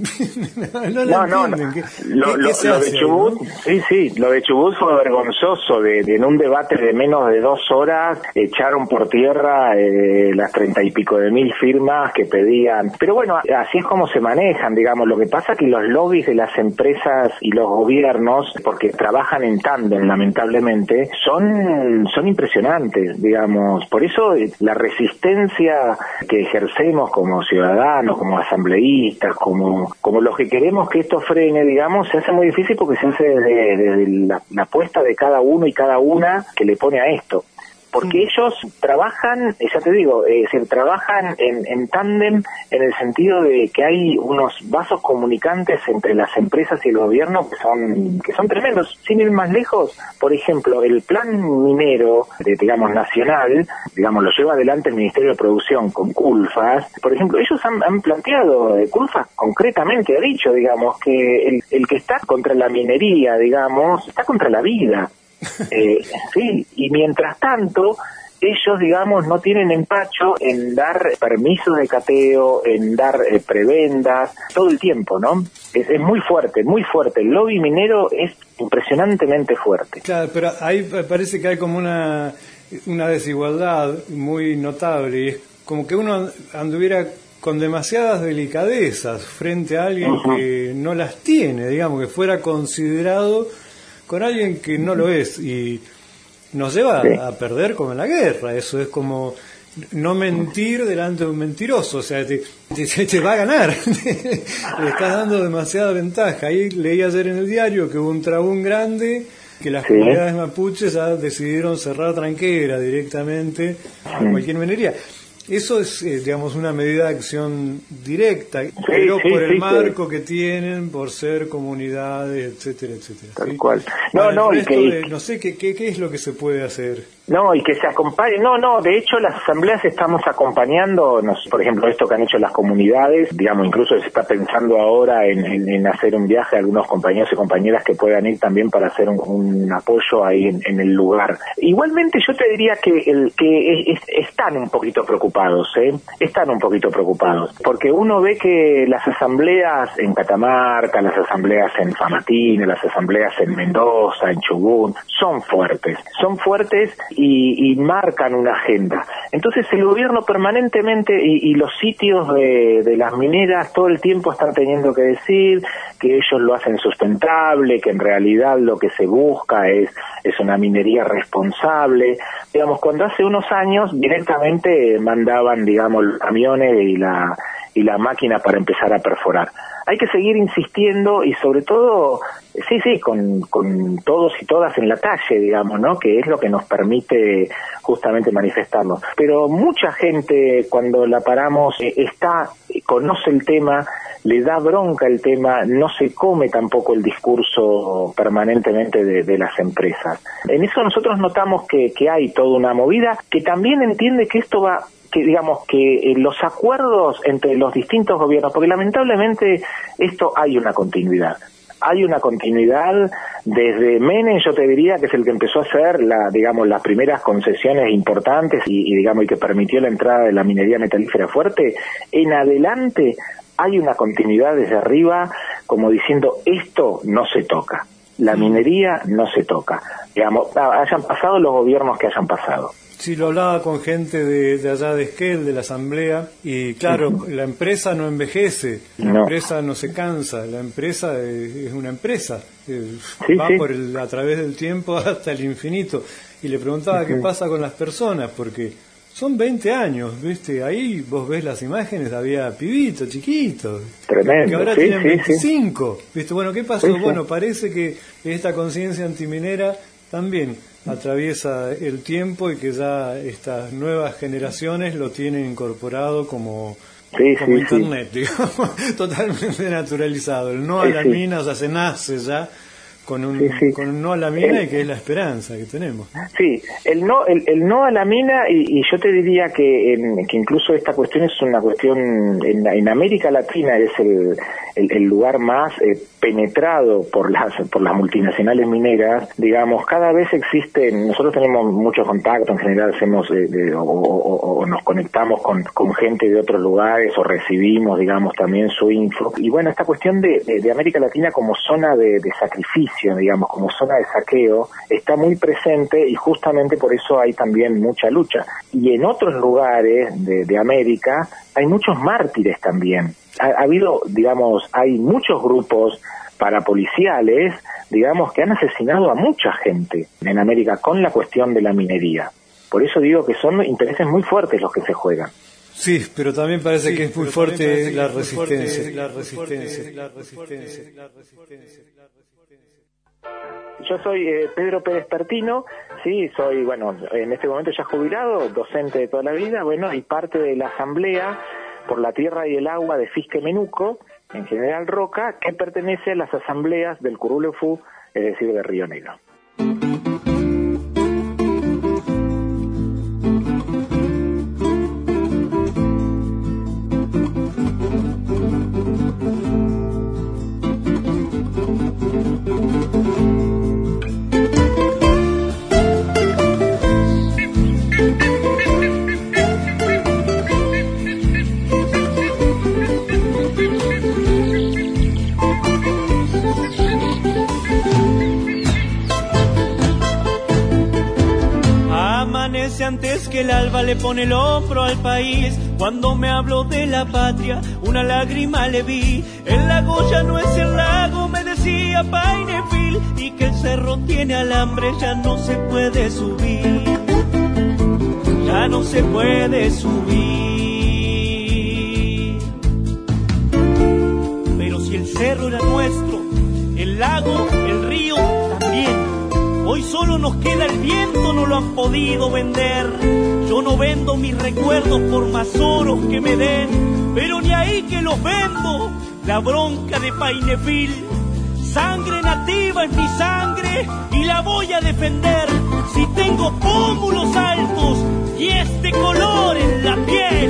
no, no, la no, entienden. no. ¿Qué, lo, qué, lo, qué se lo hace de Chubut, ahí, ¿no? sí, sí, lo de Chubut fue vergonzoso, de, de en un debate de menos de dos horas echaron por tierra eh, las treinta y pico de mil firmas que pedían. Pero bueno, así es como se manejan, digamos. Lo que pasa es que los lobbies de las empresas y los gobiernos, porque trabajan en tándem, lamentablemente, son, son impresionantes, digamos. Por eso la resistencia que ejercemos como ciudadanos, como asambleístas, como como los que queremos que esto frene, digamos, se hace muy difícil porque se hace desde, desde la, la apuesta de cada uno y cada una que le pone a esto. Porque ellos trabajan, ya te digo, es decir, trabajan en, en tándem en el sentido de que hay unos vasos comunicantes entre las empresas y el gobierno que son que son tremendos. Sin ir más lejos, por ejemplo, el plan minero, de, digamos, nacional, digamos, lo lleva adelante el Ministerio de Producción con Culfas. Por ejemplo, ellos han, han planteado, eh, Culfas concretamente ha dicho, digamos, que el, el que está contra la minería, digamos, está contra la vida. Eh, sí, y mientras tanto ellos, digamos, no tienen empacho en dar permisos de cateo, en dar eh, prebendas, todo el tiempo, ¿no? Es, es muy fuerte, muy fuerte. El lobby minero es impresionantemente fuerte. Claro, pero ahí parece que hay como una, una desigualdad muy notable, y es como que uno anduviera con demasiadas delicadezas frente a alguien uh-huh. que no las tiene, digamos, que fuera considerado con alguien que no lo es, y nos lleva sí. a perder como en la guerra. Eso es como no mentir delante de un mentiroso, o sea, te, te, te va a ganar. Le estás dando demasiada ventaja. Ahí leí ayer en el diario que hubo un trabún grande, que las sí. comunidades mapuches ya decidieron cerrar tranquera directamente a sí. cualquier minería. Eso es, eh, digamos, una medida de acción directa, sí, pero sí, por el sí, marco sí. que tienen, por ser comunidades, etcétera, etcétera. Tal ¿sí? cual. No, Para no, y que... de, no sé, ¿qué, qué, ¿qué es lo que se puede hacer? No, y que se acompañe. No, no, de hecho las asambleas estamos acompañando, nos, por ejemplo, esto que han hecho las comunidades, digamos, incluso se está pensando ahora en, en, en hacer un viaje a algunos compañeros y compañeras que puedan ir también para hacer un, un apoyo ahí en, en el lugar. Igualmente yo te diría que el que es, es, están un poquito preocupados, ¿eh? Están un poquito preocupados, porque uno ve que las asambleas en Catamarca, las asambleas en Famatina, las asambleas en Mendoza, en Chubut, son fuertes, son fuertes y, y marcan una agenda. Entonces el gobierno permanentemente y, y los sitios de, de las mineras todo el tiempo están teniendo que decir que ellos lo hacen sustentable, que en realidad lo que se busca es, es una minería responsable. Digamos, cuando hace unos años directamente mandaban, digamos, camiones y la y la máquina para empezar a perforar. Hay que seguir insistiendo y sobre todo, sí, sí, con, con todos y todas en la calle, digamos, ¿no? Que es lo que nos permite justamente manifestarnos. Pero mucha gente cuando la paramos eh, está, conoce el tema, le da bronca el tema, no se come tampoco el discurso permanentemente de, de las empresas. En eso nosotros notamos que, que hay toda una movida que también entiende que esto va, que digamos que eh, los acuerdos entre los distintos gobiernos, porque lamentablemente esto hay una continuidad. Hay una continuidad desde Menem, yo te diría que es el que empezó a hacer la, digamos, las primeras concesiones importantes y, y digamos y que permitió la entrada de la minería metalífera fuerte. En adelante hay una continuidad desde arriba, como diciendo esto no se toca, la minería no se toca. Digamos, hayan pasado los gobiernos que hayan pasado. Sí, lo hablaba con gente de, de allá de Esquel, de la asamblea, y claro, uh-huh. la empresa no envejece, la no. empresa no se cansa, la empresa es, es una empresa, eh, sí, va sí. por el, a través del tiempo hasta el infinito. Y le preguntaba uh-huh. qué pasa con las personas, porque son veinte años, ¿viste? Ahí vos ves las imágenes, había pibitos, chiquitos, tremendo, que ahora sí, tienen sí, veinticinco, sí. ¿viste? Bueno, ¿qué pasó? Sí, sí. Bueno, parece que esta conciencia antiminera también atraviesa el tiempo y que ya estas nuevas generaciones lo tienen incorporado como, sí, como sí, internet, sí. digamos, totalmente naturalizado. El no a sí, la sí. mina, o sea, se nace ya con un, sí, sí. con un no a la mina el, y que es la esperanza que tenemos. Sí, el no el, el no a la mina y, y yo te diría que, en, que incluso esta cuestión es una cuestión en, en América Latina es el, el, el lugar más eh, penetrado por las por las multinacionales mineras. Digamos, cada vez existen, nosotros tenemos mucho contacto, en general hacemos eh, de, o, o, o nos conectamos con, con gente de otros lugares o recibimos, digamos, también su info. Y bueno, esta cuestión de, de, de América Latina como zona de, de sacrificio, digamos, como zona de saqueo, está muy presente y justamente por eso hay también mucha lucha. Y en otros lugares de, de América hay muchos mártires también. Ha, ha habido, digamos, hay muchos grupos parapoliciales, digamos, que han asesinado a mucha gente en América con la cuestión de la minería. Por eso digo que son intereses muy fuertes los que se juegan. Sí, pero también parece sí, que es muy fuerte la resistencia, la resistencia, la resistencia, la resistencia. Yo soy eh, Pedro Pérez Pertino, sí, soy, bueno, en este momento ya jubilado, docente de toda la vida, bueno, y parte de la Asamblea por la Tierra y el Agua de Fisque Menuco, en General Roca, que pertenece a las asambleas del Curulefú, es decir, de Río Negro. Antes que el alba le pone el hombro al país, cuando me habló de la patria, una lágrima le vi. El lago ya no es el lago, me decía Painefil, y que el cerro tiene alambre, ya no se puede subir, ya no se puede subir. Pero si el cerro era nuestro, el lago, el río también. Hoy solo nos queda el viento, no lo han podido vender. Yo no vendo mis recuerdos por más oros que me den, pero ni ahí que los vendo. La bronca de Painefil, sangre nativa es mi sangre y la voy a defender. Si tengo pómulos altos y este color en la piel.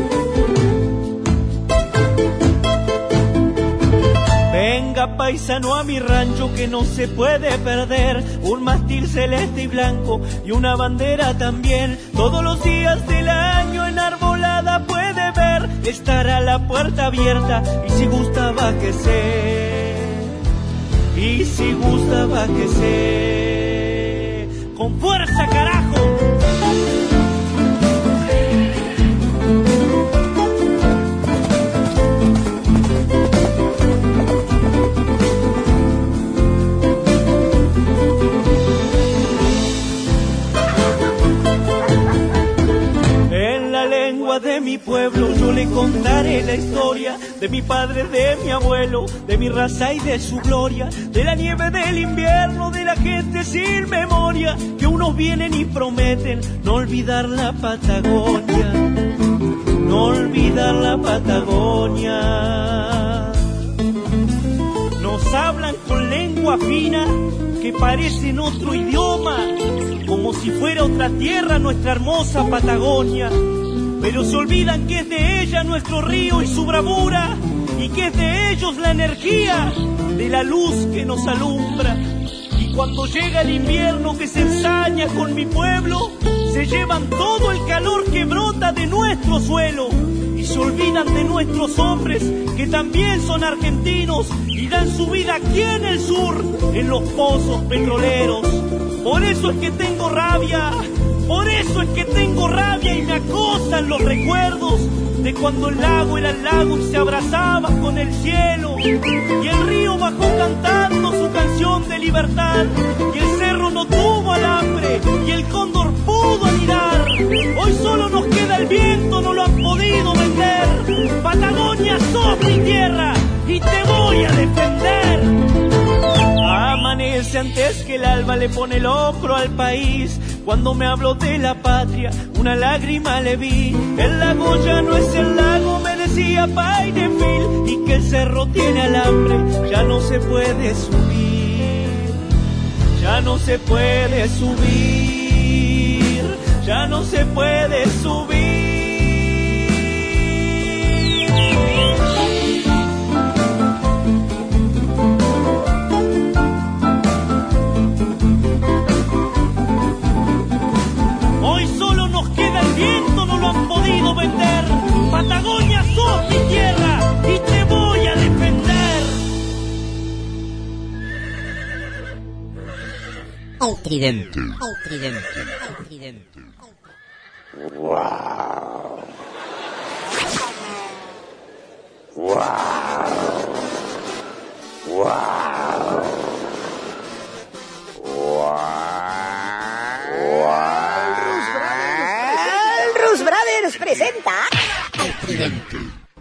Venga paisano a mi rancho que no se puede perder, un mástil celeste y blanco y una bandera también. Todos los días del año enarbolada puede ver, estará la puerta abierta y si gusta bájese, y si gusta bájese, con fuerza carajo. De mi pueblo yo le contaré la historia de mi padre, de mi abuelo, de mi raza y de su gloria, de la nieve del invierno, de la gente sin memoria, que unos vienen y prometen no olvidar la Patagonia, no olvidar la Patagonia. Nos hablan con lengua fina que parecen otro idioma, como si fuera otra tierra nuestra hermosa Patagonia. Pero se olvidan que es de ella nuestro río y su bravura, y que es de ellos la energía de la luz que nos alumbra. Y cuando llega el invierno que se ensaña con mi pueblo, se llevan todo el calor que brota de nuestro suelo. Y se olvidan de nuestros hombres que también son argentinos y dan su vida aquí en el sur, en los pozos petroleros. Por eso es que tengo rabia, por eso es que tengo rabia y me acosan los recuerdos de cuando el lago era el lago y se abrazaba con el cielo, y el río bajó cantando su canción de libertad, y el cerro no tuvo alambre y el cóndor pudo anidar. Hoy solo nos queda el viento, no lo han podido vender. Patagonia, sos mi tierra y te voy a defender. Amanece antes que el alba, le pone el hombro al país. Cuando me habló de la patria, una lágrima le vi. El lago ya no es el lago, me decía Painefil, y que el cerro tiene alambre, ya no se puede subir, ya no se puede subir, ya no se puede subir. Hoy solo nos queda el viento, no lo han podido vender. Patagonia, sos mi tierra y te voy a defender. El tridente, el tridente, el tridente. Wow. Wow. Wow. Wow. Rus Brothers presenta El Tridente.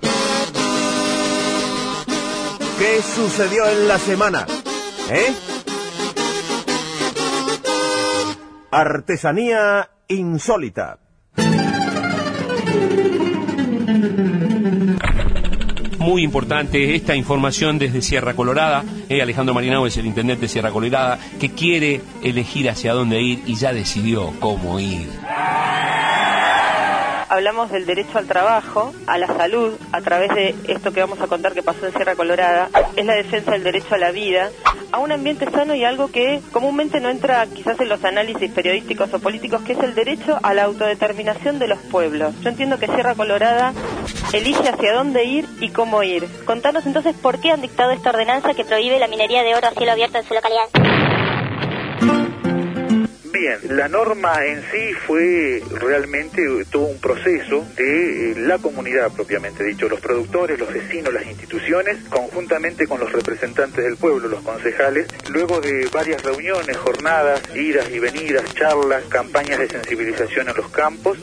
¿Qué sucedió en la semana? ¿Eh? Artesanía insólita. Muy importante esta información desde Sierra Colorada. Eh, Alejandro Marinau es el intendente de Sierra Colorada, que quiere elegir hacia dónde ir y ya decidió cómo ir. Hablamos del derecho al trabajo, a la salud, a través de esto que vamos a contar que pasó en Sierra Colorada. Es la defensa del derecho a la vida, a un ambiente sano y algo que comúnmente no entra quizás en los análisis periodísticos o políticos, que es el derecho a la autodeterminación de los pueblos. Yo entiendo que Sierra Colorada elige hacia dónde ir y cómo ir. Contanos entonces por qué han dictado esta ordenanza que prohíbe la minería de oro a cielo abierto en su localidad. Bien, la norma en sí fue realmente todo un proceso de eh, la comunidad propiamente dicho, los productores, los vecinos, las instituciones, conjuntamente con los representantes del pueblo, los concejales, luego de varias reuniones, jornadas, idas y venidas, charlas, campañas de sensibilización en los campos.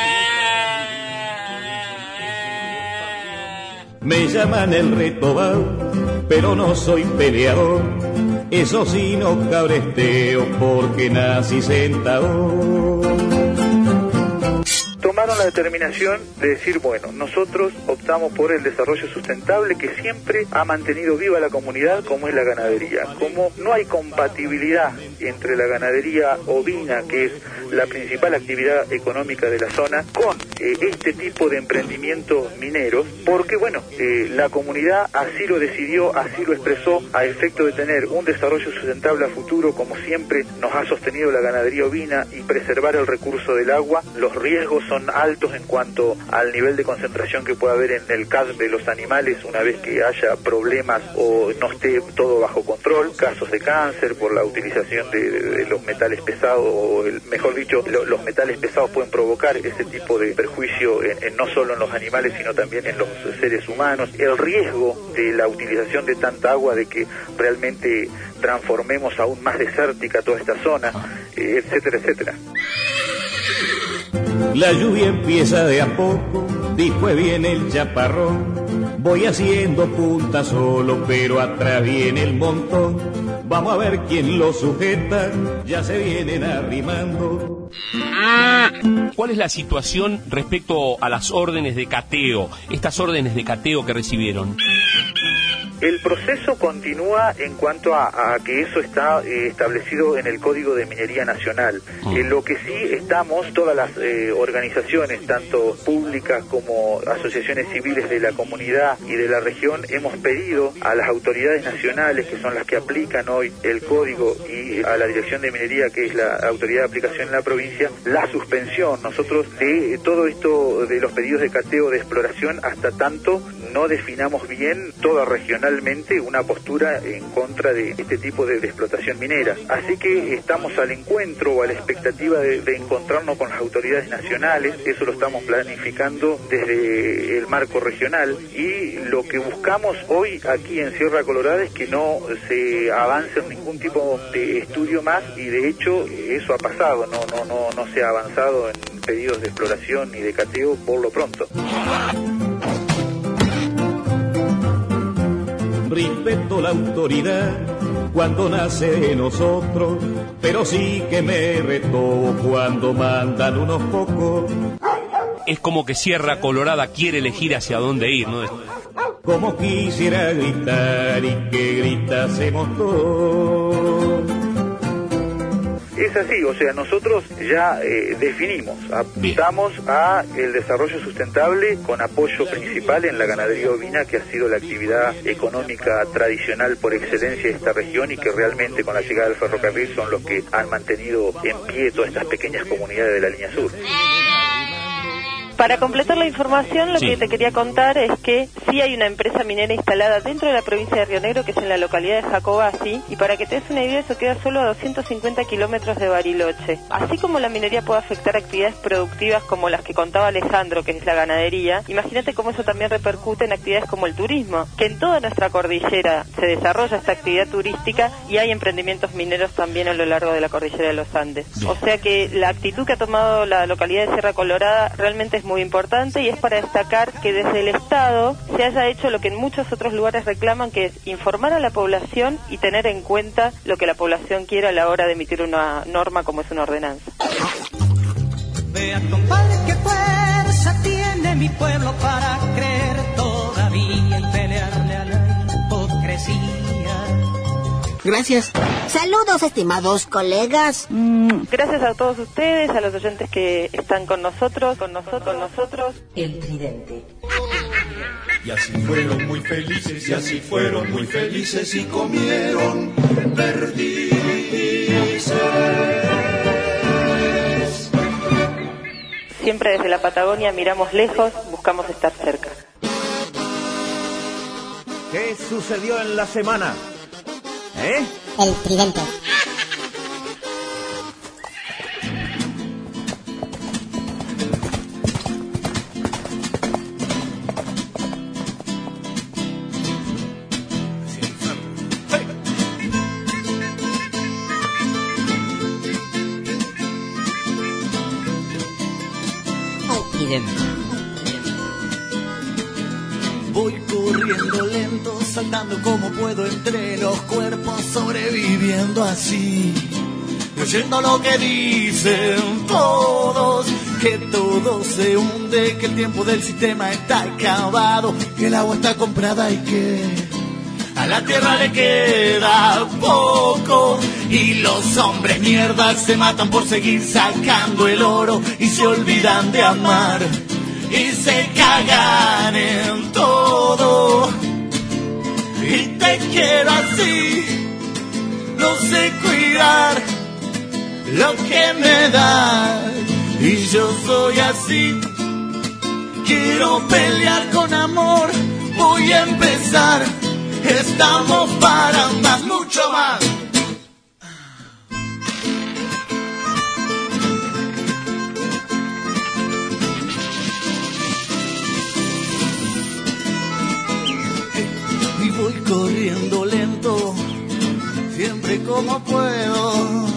Me llaman el retobao, pero no soy peleador. Eso sí no cabresteo porque nací sentado. Tomaron la determinación de decir, bueno, nosotros optamos por el desarrollo sustentable que siempre ha mantenido viva la comunidad, como es la ganadería. Como no hay compatibilidad entre la ganadería ovina, que es la principal actividad económica de la zona, con eh, este tipo de emprendimientos mineros, porque bueno, eh, la comunidad así lo decidió, así lo expresó, a efecto de tener un desarrollo sustentable a futuro, como siempre nos ha sostenido la ganadería ovina, y preservar el recurso del agua. Los riesgos son altos en cuanto al nivel de concentración que puede haber en el C A S de los animales una vez que haya problemas o no esté todo bajo control, casos de cáncer por la utilización de, de, de los metales pesados, o el, mejor dicho, lo, los metales pesados pueden provocar ese tipo de perjuicio en, en no solo en los animales sino también en los seres humanos. El riesgo de la utilización de tanta agua, de que realmente transformemos aún más desértica toda esta zona, eh, etcétera, etcétera. La lluvia empieza de a poco Después viene el chaparrón, voy haciendo punta solo, pero atrás viene el montón. Vamos a ver quién lo sujeta, ya se vienen arrimando. ¿Cuál es la situación respecto a las órdenes de cateo, estas órdenes de cateo que recibieron? El proceso continúa en cuanto a, a que eso está eh, establecido en el Código de Minería Nacional. Mm. En lo que sí estamos, todas las eh, organizaciones, tanto públicas como asociaciones civiles de la comunidad y de la región, hemos pedido a las autoridades nacionales, que son las que aplican hoy el Código, y a la Dirección de Minería, que es la autoridad de aplicación en la provincia, la suspensión. Nosotros de todo esto de los pedidos de cateo de exploración, hasta tanto no definamos bien toda regionalmente una postura en contra de este tipo de, de explotación minera. Así que estamos al encuentro o a la expectativa de, de encontrarnos con las autoridades nacionales. Eso lo estamos planificando desde el marco regional, y lo que buscamos hoy aquí en Sierra Colorada es que no se avance en ningún tipo de estudio más, y de hecho eso ha pasado, no, no, no, no se ha avanzado en pedidos de exploración ni de cateo por lo pronto. Respeto la autoridad cuando nace de nosotros, pero sí que me retó cuando mandan unos pocos. Es como que Sierra Colorada quiere elegir hacia dónde ir, ¿no? Como quisiera gritar y que gritásemos todos. Es así, o sea, nosotros ya eh, definimos, apuntamos a el desarrollo sustentable con apoyo principal en la ganadería ovina, que ha sido la actividad económica tradicional por excelencia de esta región, y que realmente con la llegada del ferrocarril son los que han mantenido en pie todas estas pequeñas comunidades de la línea sur. Para completar la información, lo Sí. que te quería contar es que sí hay una empresa minera instalada dentro de la provincia de Río Negro, que es en la localidad de Jacobasi, y para que te des una idea, eso queda solo a doscientos cincuenta kilómetros de Bariloche. Así como la minería puede afectar actividades productivas como las que contaba Alejandro, que es la ganadería, imagínate cómo eso también repercute en actividades como el turismo, que en toda nuestra cordillera se desarrolla esta actividad turística, y hay emprendimientos mineros también a lo largo de la cordillera de los Andes. O sea que la actitud que ha tomado la localidad de Sierra Colorada realmente es muy importante, y es para destacar que desde el Estado se haya hecho lo que en muchos otros lugares reclaman, que es informar a la población y tener en cuenta lo que la población quiere a la hora de emitir una norma como es una ordenanza. Vean, compadre, qué fuerza tiene mi pueblo para creer todavía y pelearle a la hipocresía. Gracias. Saludos, estimados colegas. Gracias a todos ustedes, a los oyentes que están con nosotros, con nosotros, con nosotros. El Tridente. Y así fueron muy felices, y así fueron muy felices, y comieron perdices. Siempre desde la Patagonia miramos lejos, buscamos estar cerca. ¿Qué sucedió en la semana? ¿Eh? El Tridente. El Tridente. Voy corriendo lento, saltando como puedo entre los cuerpos, sobreviviendo así, oyendo lo que dicen todos, que todo se hunde, que el tiempo del sistema está acabado, que el agua está comprada y que a la tierra le queda poco, y los hombres mierdas se matan por seguir sacando el oro y se olvidan de amar. Y se cagan en todo. Y te quiero así. No sé cuidar lo que me da. Y yo soy así. Quiero pelear con amor. Voy a empezar. Estamos para más, mucho más. Voy corriendo lento, siempre como puedo.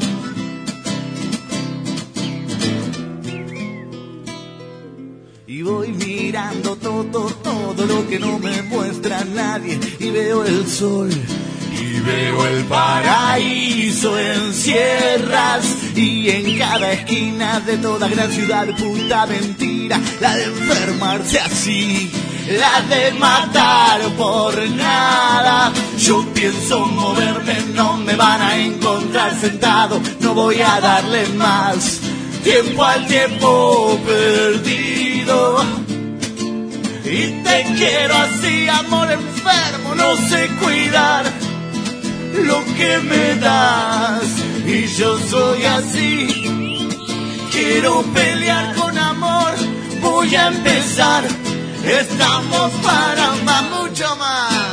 Y voy mirando mirando todo, todo lo que no me muestra nadie. Y veo el sol, y veo el paraíso en sierras. Y en cada esquina de toda gran ciudad, puta mentira, la de enfermarse así, la de matar por nada. Yo pienso moverme, no me van a encontrar sentado. No voy a darle más tiempo al tiempo perdido. Y te quiero así, amor enfermo, no sé cuidar lo que me das. Y yo soy así, quiero pelear con amor, voy a empezar. Estamos para más, mucho más.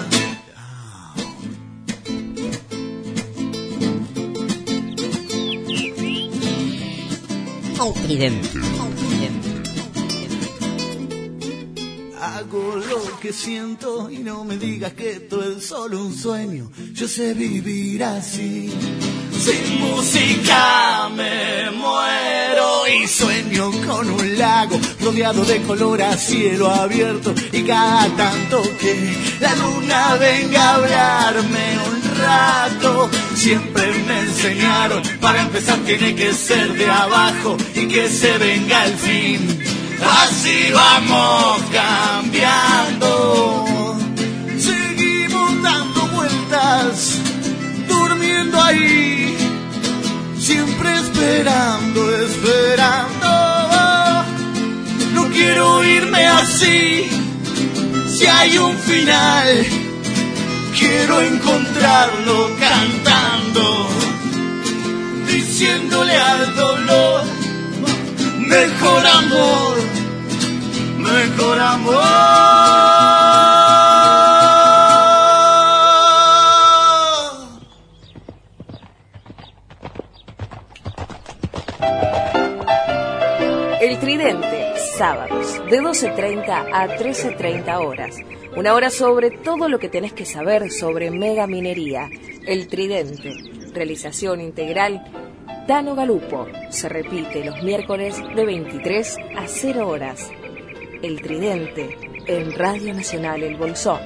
El tridente. Hago lo que siento y no me digas que esto es solo un sueño. Yo sé vivir así. Sin música me muero y sueño con un lago rodeado de color a cielo abierto. Y cada tanto que la luna venga a hablarme un rato. Siempre me enseñaron, para empezar tiene que ser de abajo y que se venga el fin. Así vamos cambiando, seguimos dando vueltas, durmiendo ahí, siempre esperando, esperando. No quiero irme así, si hay un final, quiero encontrarlo cantando, diciéndole al dolor, mejor amor, mejor amor. El Tridente, sábados, de doce treinta a trece treinta horas. Una hora sobre todo lo que tenés que saber sobre mega minería. El Tridente, realización integral, Tano Galupo. Se repite los miércoles de veintitrés a cero horas. El Tridente, en Radio Nacional El Bolsón.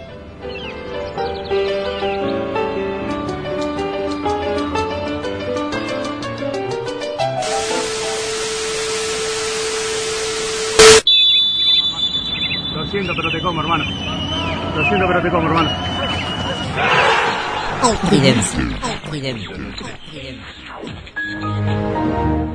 Lo siento, pero te como, hermano. Lo siento, pero te como, hermano. El Tridente. El Tridente. El Tridente.